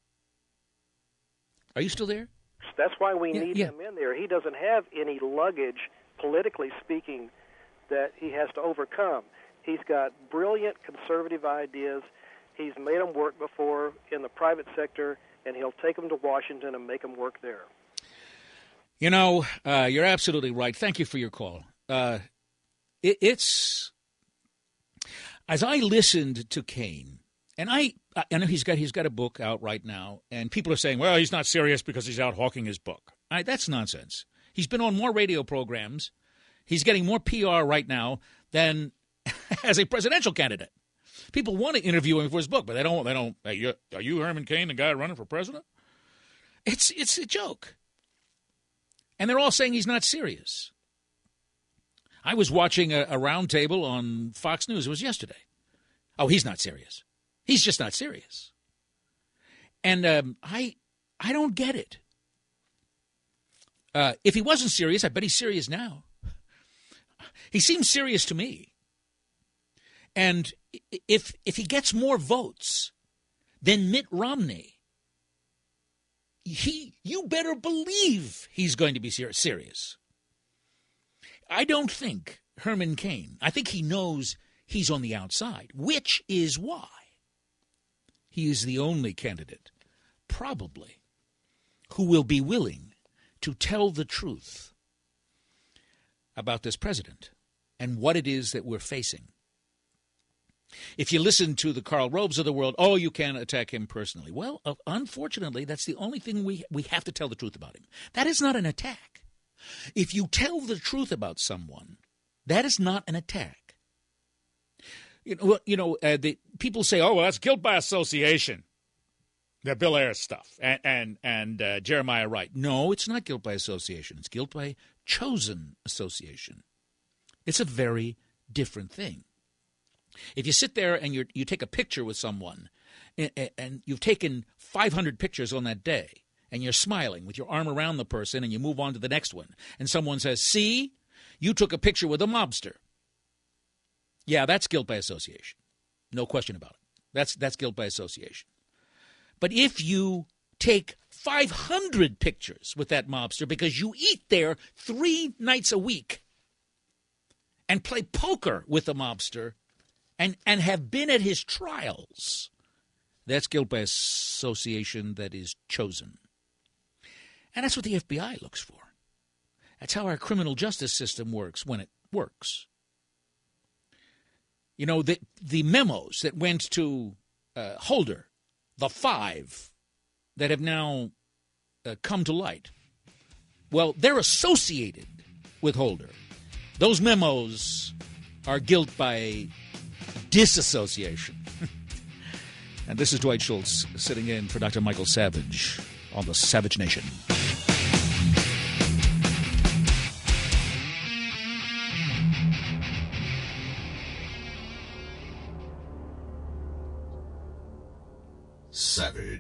Are you still there? That's why we need him in there. He doesn't have any luggage, politically speaking, that he has to overcome. He's got brilliant conservative ideas. He's made them work before in the private sector, and he'll take them to Washington and make them work there. You know, you're absolutely right. Thank you for your call. It's as I listened to Kaine, and I know he's got a book out right now, and people are saying, well, he's not serious because he's out hawking his book. That's nonsense. He's been on more radio programs. He's getting more PR right now than as a presidential candidate. People want to interview him for his book, but they don't. Hey, are you Herman Cain, the guy running for president? It's a joke. And they're all saying he's not serious. I was watching a roundtable on Fox News. It was yesterday. Oh, he's not serious. He's just not serious. And I don't get it. If he wasn't serious, I bet he's serious now. He seems serious to me. And if he gets more votes than Mitt Romney, you better believe he's going to be serious. I don't think Herman Cain, I think he knows he's on the outside, which is why he is the only candidate, probably, who will be willing to tell the truth about this president and what it is that we're facing. If you listen to the Karl Roves of the world, oh, you can't attack him personally. Well, unfortunately, that's the only thing we have to tell the truth about him. That is not an attack. If you tell the truth about someone, that is not an attack. The people say, oh, well, that's guilt by association. The Bill Ayers stuff and Jeremiah Wright. No, it's not guilt by association. It's guilt by chosen association. It's a very different thing. If you sit there and you take a picture with someone and you've taken 500 pictures on that day and you're smiling with your arm around the person and you move on to the next one and someone says, see, you took a picture with a mobster. Yeah, that's guilt by association. No question about it. That's guilt by association. But if you take 500 pictures with that mobster because you eat there 3 nights a week and play poker with the mobster and have been at his trials, that's guilt by association that is chosen. And that's what the FBI looks for. That's how our criminal justice system works when it works. You know, the memos that went to Holder, the 5 that have now come to light, well, they're associated with Holder. Those memos are guilt by disassociation. And this is Dwight Schultz sitting in for Dr. Michael Savage on the Savage Nation. Savage.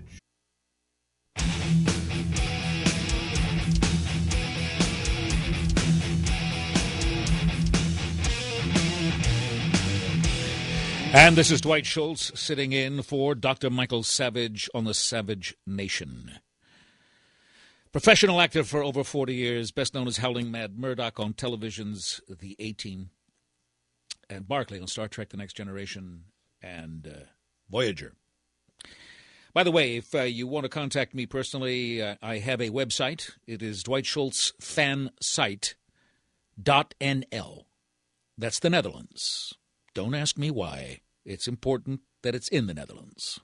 And this is Dwight Schultz sitting in for Dr. Michael Savage on the Savage Nation. Professional actor for over 40 years, best known as Howling Mad Murdoch on television's The A-Team, and Barclay on Star Trek The Next Generation and Voyager. By the way, if you want to contact me personally, I have a website. It is DwightSchultzFansite.nl. That's the Netherlands. Don't ask me why. It's important that it's in the Netherlands.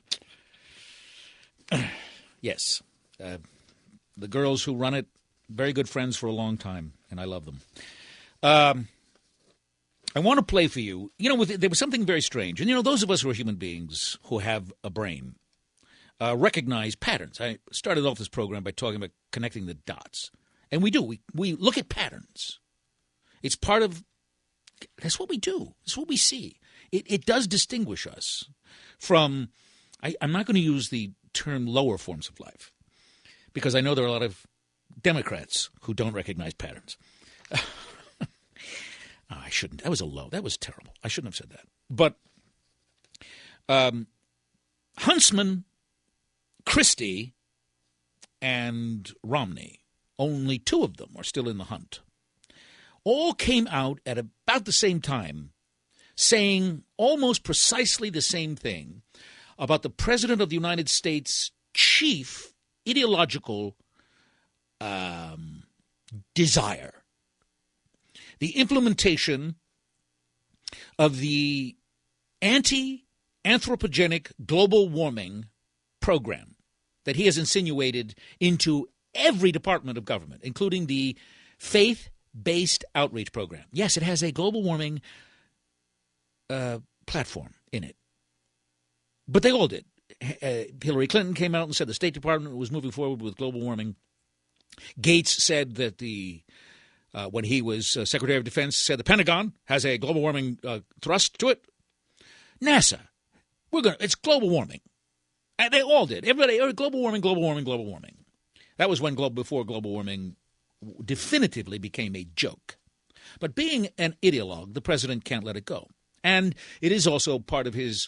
Yes. The girls who run it, very good friends for a long time, and I love them. I want to play for you. You know, there was something very strange. And, you know, those of us who are human beings who have a brain recognize patterns. I started off this program by talking about connecting the dots. And we do. We look at patterns. It's part of – that's what we do. That's what we see. It does distinguish us from – I'm not going to use the term lower forms of life because I know there are a lot of Democrats who don't recognize patterns. I shouldn't. That was a low. That was terrible. I shouldn't have said that. But Huntsman, Christie, and Romney, only 2 of them are still in the hunt, all came out at about the same time saying almost precisely the same thing about the President of the United States' chief ideological desire. The implementation of the anti-anthropogenic global warming program that he has insinuated into every department of government, including the faith-based outreach program. Yes, it has a global warming platform in it. But they all did. Hillary Clinton came out and said the State Department was moving forward with global warming. Gates said that when he was Secretary of Defense, said the Pentagon has a global warming thrust to it. NASA, it's global warming. And they all did. Everybody, global warming, global warming, global warming. That was before global warming definitively became a joke. But being an ideologue, the president can't let it go. And it is also part of his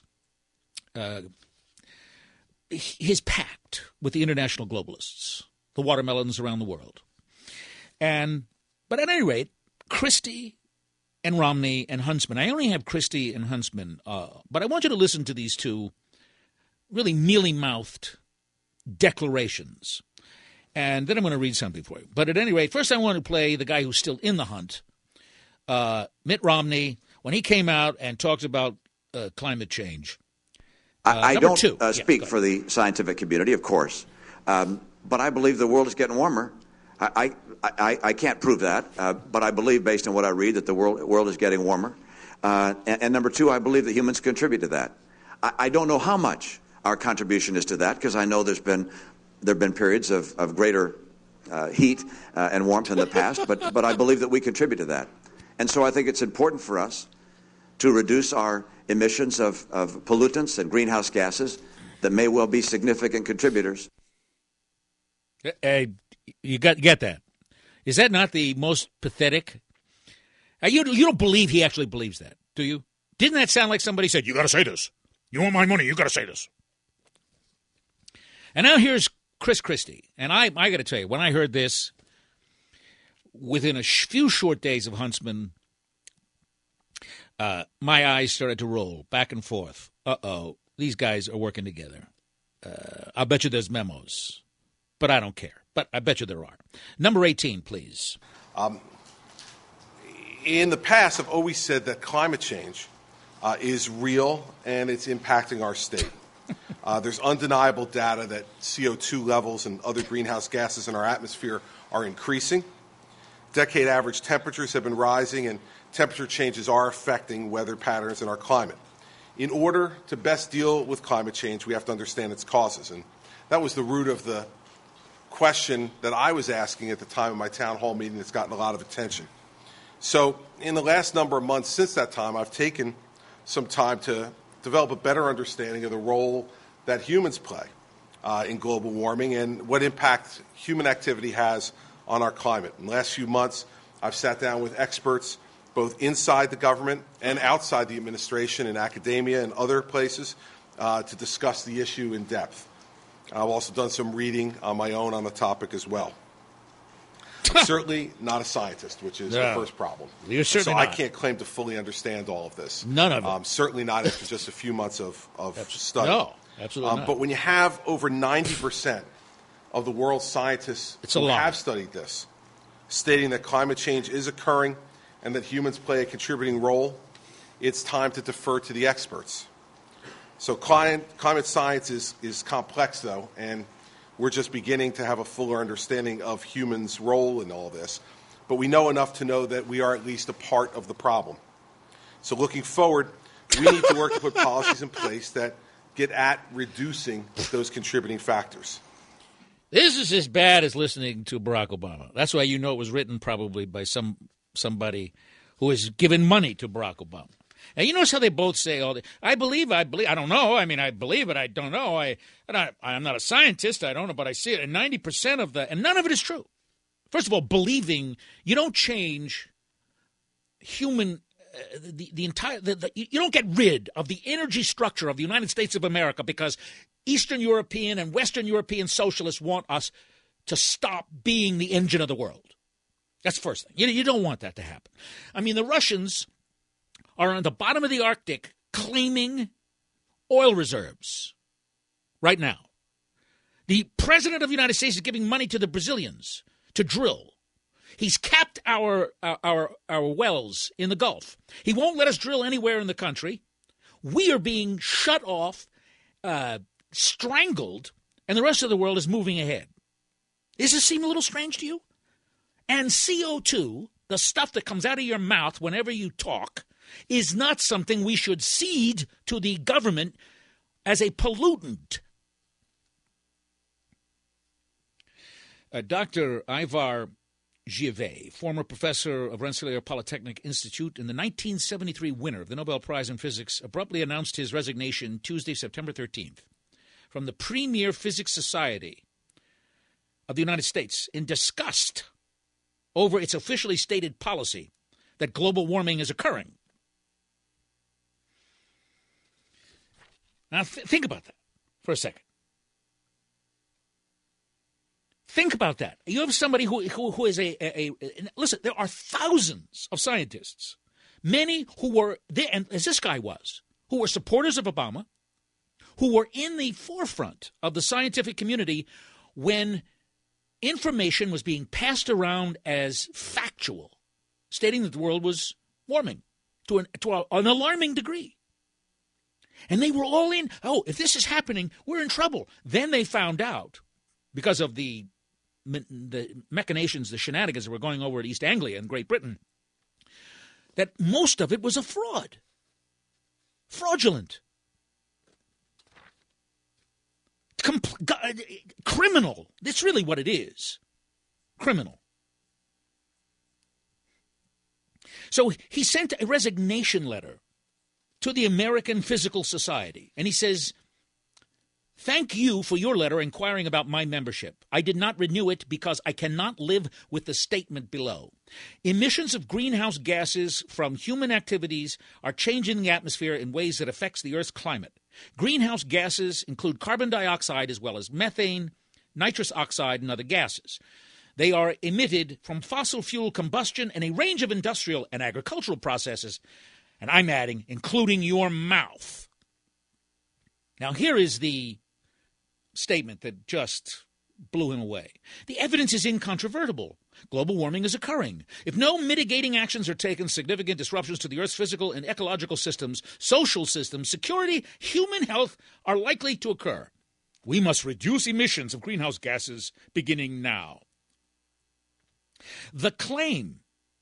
pact with the international globalists, the watermelons around the world. But at any rate, Christie and Romney and Huntsman. I only have Christie and Huntsman, but I want you to listen to these two really mealy-mouthed declarations. And then I'm going to read something for you. But at any rate, first I want to play the guy who's still in the hunt, Mitt Romney, when he came out and talked about climate change. I don't speak for the scientific community, of course, but I believe the world is getting warmer. I can't prove that, but I believe, based on what I read, that the world is getting warmer. And number two, I believe that humans contribute to that. I don't know how much our contribution is to that, because I know there have been periods of greater heat and warmth in the past, but I believe that we contribute to that. And so I think it's important for us to reduce our emissions of pollutants and greenhouse gases that may well be significant contributors. You get that? Is that not the most pathetic? You don't believe he actually believes that, do you? Didn't that sound like somebody said, you got to say this. You want my money, you got to say this. And now here's Chris Christie. And I got to tell you, when I heard this, within a few short days of Huntsman, my eyes started to roll back and forth. Uh-oh, these guys are working together. I'll bet you there's memos, but I don't care. But I bet you there are. Number 18, please. In the past, I've always said that climate change is real and it's impacting our state. There's undeniable data that CO2 levels and other greenhouse gases in our atmosphere are increasing. Decade average temperatures have been rising, and temperature changes are affecting weather patterns in our climate. In order to best deal with climate change, we have to understand its causes. And that was the root of the question that I was asking at the time of my town hall meeting that's gotten a lot of attention. So in the last number of months since that time, I've taken some time to develop a better understanding of the role that humans play in global warming and what impact human activity has on our climate. In the last few months, I've sat down with experts both inside the government and outside the administration in academia and other places to discuss the issue in depth. I've also done some reading on my own on the topic as well. I'm certainly not a scientist, which is the first problem. You're certainly not. I can't claim to fully understand all of this. None of it. Certainly not after just a few months of study. No, absolutely not. But when you have over 90% of the world's scientists who have studied this, stating that climate change is occurring and that humans play a contributing role, it's time to defer to the experts. So climate science is complex, though, and we're just beginning to have a fuller understanding of humans' role in all this. But we know enough to know that we are at least a part of the problem. So looking forward, we need to work to put policies in place that get at reducing those contributing factors. This is as bad as listening to Barack Obama. That's why you know it was written probably by somebody who has given money to Barack Obama. And you notice how they both say all the, I believe, I don't know. I mean, I believe it, I don't know. I'm not a scientist, I don't know, but I see it. And 90% of and none of it is true. First of all, believing, you don't change human, you don't get rid of the energy structure of the United States of America because Eastern European and Western European socialists want us to stop being the engine of the world. That's the first thing. You don't want that to happen. I mean, the Russians are on the bottom of the Arctic claiming oil reserves right now. The president of the United States is giving money to the Brazilians to drill. He's capped our wells in the Gulf. He won't let us drill anywhere in the country. We are being shut off, strangled, and the rest of the world is moving ahead. Does this seem a little strange to you? And CO2, the stuff that comes out of your mouth whenever you talk, is not something we should cede to the government as a pollutant. Dr. Ivar Givet, former professor of Rensselaer Polytechnic Institute and the 1973 winner of the Nobel Prize in Physics, abruptly announced his resignation Tuesday, September 13th, from the premier physics society of the United States in disgust over its officially stated policy that global warming is occurring. Now, think about that for a second. Think about that. You have somebody who is listen, there are thousands of scientists, many who were, and as this guy was, who were supporters of Obama, who were in the forefront of the scientific community when information was being passed around as factual, stating that the world was warming to an alarming degree. And they were all in, oh, if this is happening, we're in trouble. Then they found out, because of the machinations, the shenanigans that were going over at East Anglia in Great Britain, that most of it was a fraud. Fraudulent. Criminal. That's really what it is. Criminal. So he sent a resignation letter to the American Physical Society, and he says, "Thank you for your letter inquiring about my membership. I did not renew it because I cannot live with the statement below. Emissions of greenhouse gases from human activities are changing the atmosphere in ways that affects the Earth's climate. Greenhouse gases include carbon dioxide as well as methane, nitrous oxide, and other gases. They are emitted from fossil fuel combustion and a range of industrial and agricultural processes," and I'm adding, including your mouth. Now, here is the statement that just blew him away. "The evidence is incontrovertible. Global warming is occurring. If no mitigating actions are taken, significant disruptions to the Earth's physical and ecological systems, social systems, security, human health are likely to occur. We must reduce emissions of greenhouse gases beginning now." The claim,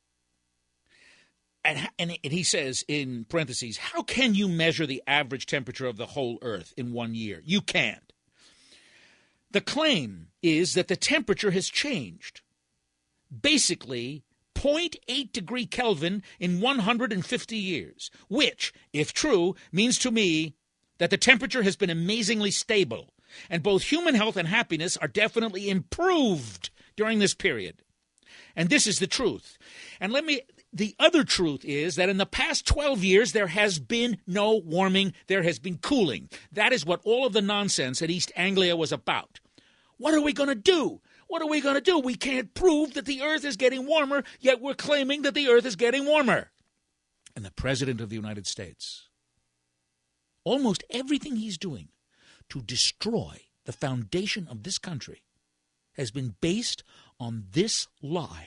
and he says in parentheses, how can you measure the average temperature of the whole Earth in 1 year? You can't. The claim is that the temperature has changed. Basically, 0.8 degree Kelvin in 150 years, which, if true, means to me that the temperature has been amazingly stable, and both human health and happiness are definitely improved during this period. And this is the truth. And the other truth is that in the past 12 years, there has been no warming. There has been cooling. That is what all of the nonsense at East Anglia was about. What are we going to do? What are we going to do? We can't prove that the Earth is getting warmer, yet we're claiming that the Earth is getting warmer. And the President of the United States, almost everything he's doing to destroy the foundation of this country has been based on this lie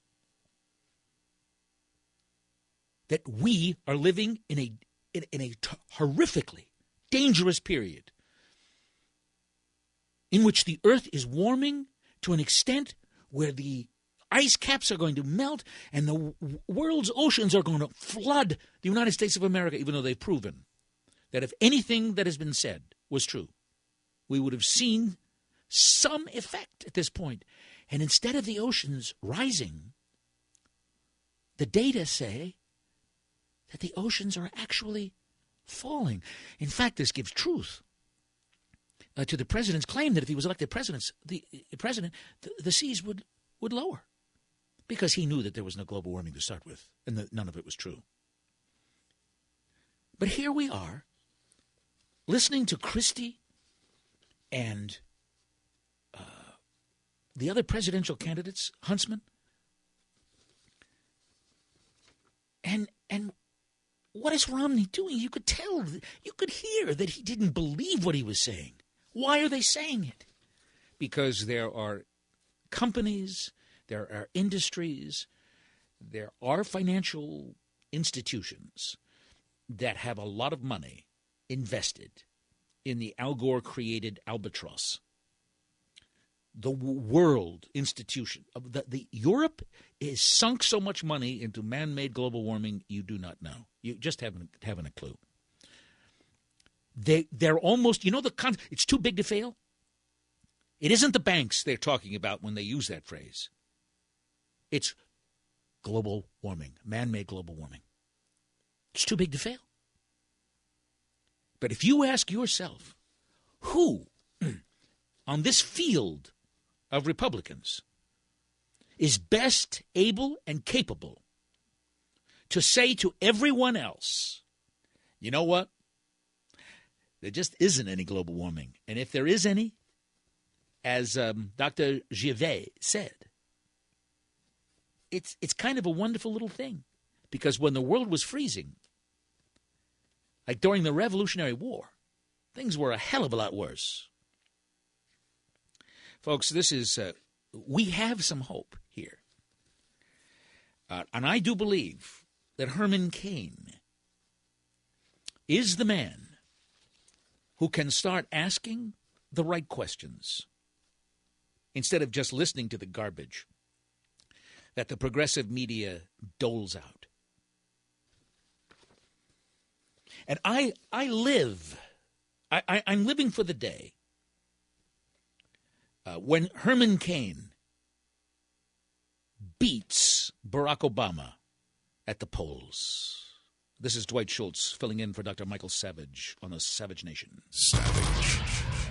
that we are living in a horrifically dangerous period in which the Earth is warming to an extent where the ice caps are going to melt and the world's oceans are going to flood the United States of America, even though they've proven that if anything that has been said was true, we would have seen some effect at this point. And instead of the oceans rising, the data say that the oceans are actually falling. In fact, this gives truth to the president's claim that if he was elected president, the seas would lower, because he knew that there was no global warming to start with, and that none of it was true. But here we are, listening to Christie and the other presidential candidates, Huntsman, and what is Romney doing? You could tell, you could hear that he didn't believe what he was saying. Why are they saying it? Because there are companies, there are industries, there are financial institutions that have a lot of money invested in the Al Gore-created albatross. The world institution of the Europe has sunk so much money into man-made global warming you do not know. You just haven't a clue. They're almost, it's too big to fail. It isn't the banks they're talking about when they use that phrase. It's global warming, man-made global warming. It's too big to fail. But if you ask yourself, who on this field of Republicans is best able and capable to say to everyone else, you know what? There just isn't any global warming. And if there is any, as Dr. Givet said, it's kind of a wonderful little thing. Because when the world was freezing, like during the Revolutionary War, things were a hell of a lot worse. Folks, this is, we have some hope here. And I do believe that Herman Cain is the man who can start asking the right questions instead of just listening to the garbage that the progressive media doles out. And I'm living for the day when Herman Cain beats Barack Obama at the polls. This is Dwight Schultz filling in for Dr. Michael Savage on the Savage Nation. Savage.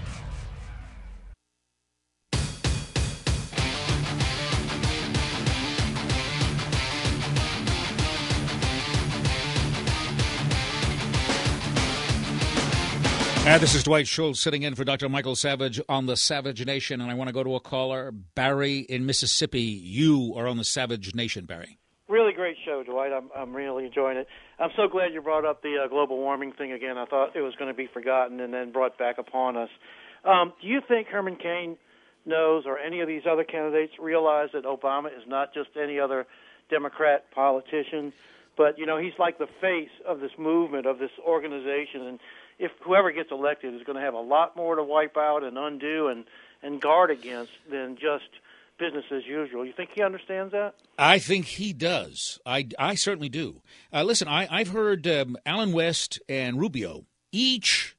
This is Dwight Schultz sitting in for Dr. Michael Savage on the Savage Nation, and I want to go to a caller, Barry in Mississippi. You are on the Savage Nation, Barry. Really great show, Dwight. I'm really enjoying it. I'm so glad you brought up the global warming thing again. I thought it was going to be forgotten and then brought back upon us. Do you think Herman Cain knows, or any of these other candidates realize, that Obama is not just any other Democrat politician, but, he's like the face of this movement, of this organization, and if whoever gets elected is going to have a lot more to wipe out and undo and guard against than just business as usual. You think he understands that? I think he does. I certainly do. Listen, I've heard Alan West and Rubio each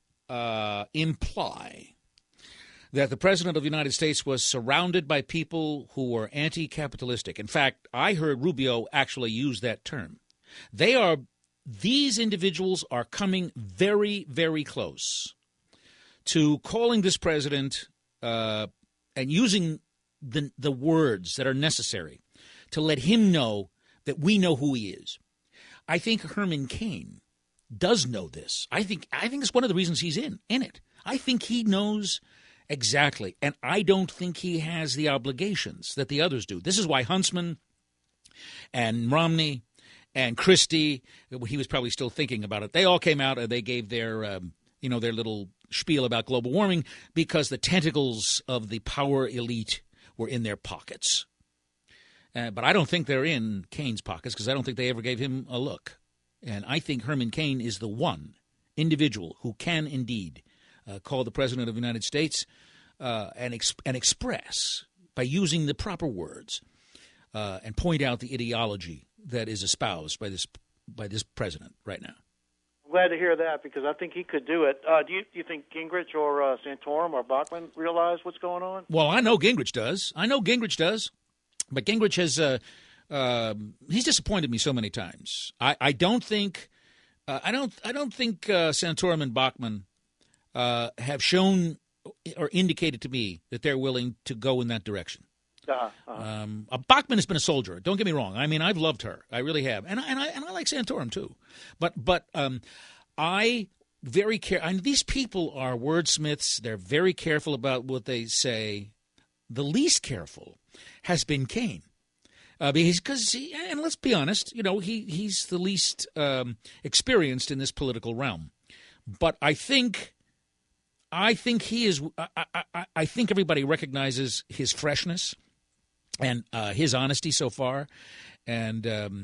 imply that the President of the United States was surrounded by people who were anti-capitalistic. In fact, I heard Rubio actually use that term. These individuals are coming very, very close to calling this president and using the words that are necessary to let him know that we know who he is. I think Herman Cain does know this. I think it's one of the reasons he's in it. I think he knows exactly, and I don't think he has the obligations that the others do. This is why Huntsman and Romney and Christie, he was probably still thinking about it, they all came out and they gave their their little spiel about global warming because the tentacles of the power elite were in their pockets. But I don't think they're in Cain's pockets because I don't think they ever gave him a look. And I think Herman Cain is the one individual who can indeed call the President of the United States and express, by using the proper words, and point out the ideology that is espoused by this president right now. I'm glad to hear that because I think he could do it. Do you think Gingrich or Santorum or Bachmann realize what's going on? Well, I know Gingrich does. But Gingrich has he's disappointed me so many times. I don't think Santorum and Bachmann have shown or indicated to me that they're willing to go in that direction. Bachmann has been a soldier. Don't get me wrong. I mean, I've loved her. I really have, and I like Santorum too. But I very care. These people are wordsmiths. They're very careful about what they say. The least careful has been Cain, because and let's be honest, he's the least experienced in this political realm. But I think he is. I think everybody recognizes his freshness. and his honesty so far. And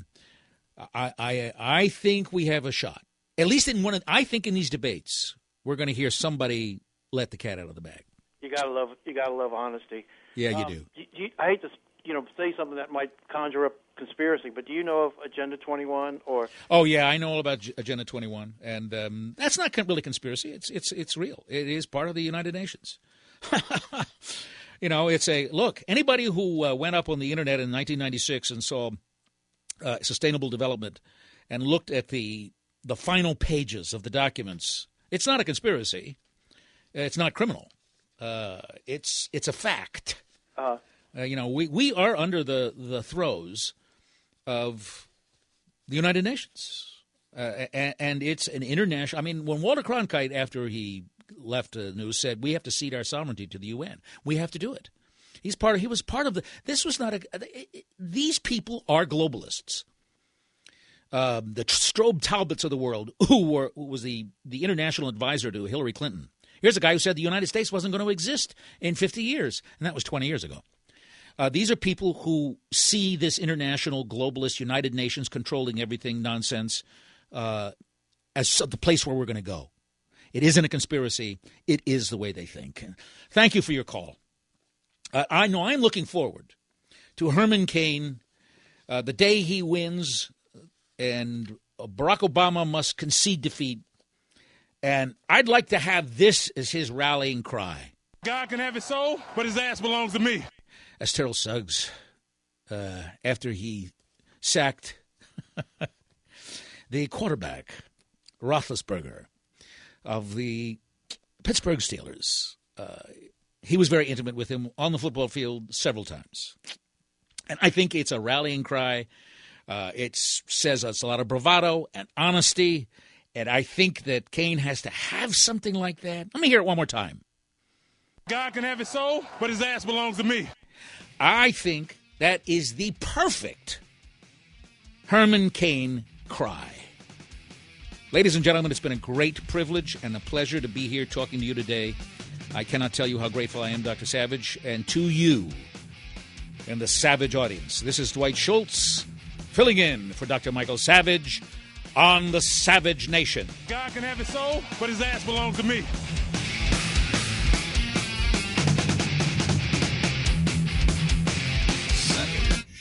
I think we have a shot. At least in I think in these debates, we're going to hear somebody let the cat out of the bag. You gotta love honesty. Yeah, you do. I hate to say something that might conjure up conspiracy, but do you know of Agenda 21 or? Oh yeah, I know all about Agenda 21, and that's not really conspiracy. It's real. It is part of the United Nations. It's look. Anybody who went up on the internet in 1996 and saw sustainable development and looked at the final pages of the documents, it's not a conspiracy. It's not criminal. It's a fact. We are under the throes of the United Nations, and it's an international. I mean, when Walter Cronkite, after he left the news, said we have to cede our sovereignty to the UN, we have to do it. He was part of the. This was not these people are globalists. The Strobe Talbots of the world, who was the international advisor to Hillary Clinton. Here's a guy who said the United States wasn't going to exist in 50 years, and that was 20 years ago. These are people who see this international globalist United Nations controlling everything nonsense as the place where we're going to go. It isn't a conspiracy. It is the way they think. Thank you for your call. I know I'm looking forward to Herman Cain, the day he wins, and Barack Obama must concede defeat. And I'd like to have this as his rallying cry. God can have his soul, but his ass belongs to me. That's Terrell Suggs after he sacked the quarterback, Roethlisberger, of the Pittsburgh Steelers. He was very intimate with him on the football field several times. And I think it's a rallying cry. It says it's a lot of bravado and honesty. And I think that Cain has to have something like that. Let me hear it one more time. God can have his soul, but his ass belongs to me. I think that is the perfect Herman Cain cry. Ladies and gentlemen, it's been a great privilege and a pleasure to be here talking to you today. I cannot tell you how grateful I am, Dr. Savage, and to you and the Savage audience. This is Dwight Schultz filling in for Dr. Michael Savage on the Savage Nation. God can have his soul, but his ass belongs to me.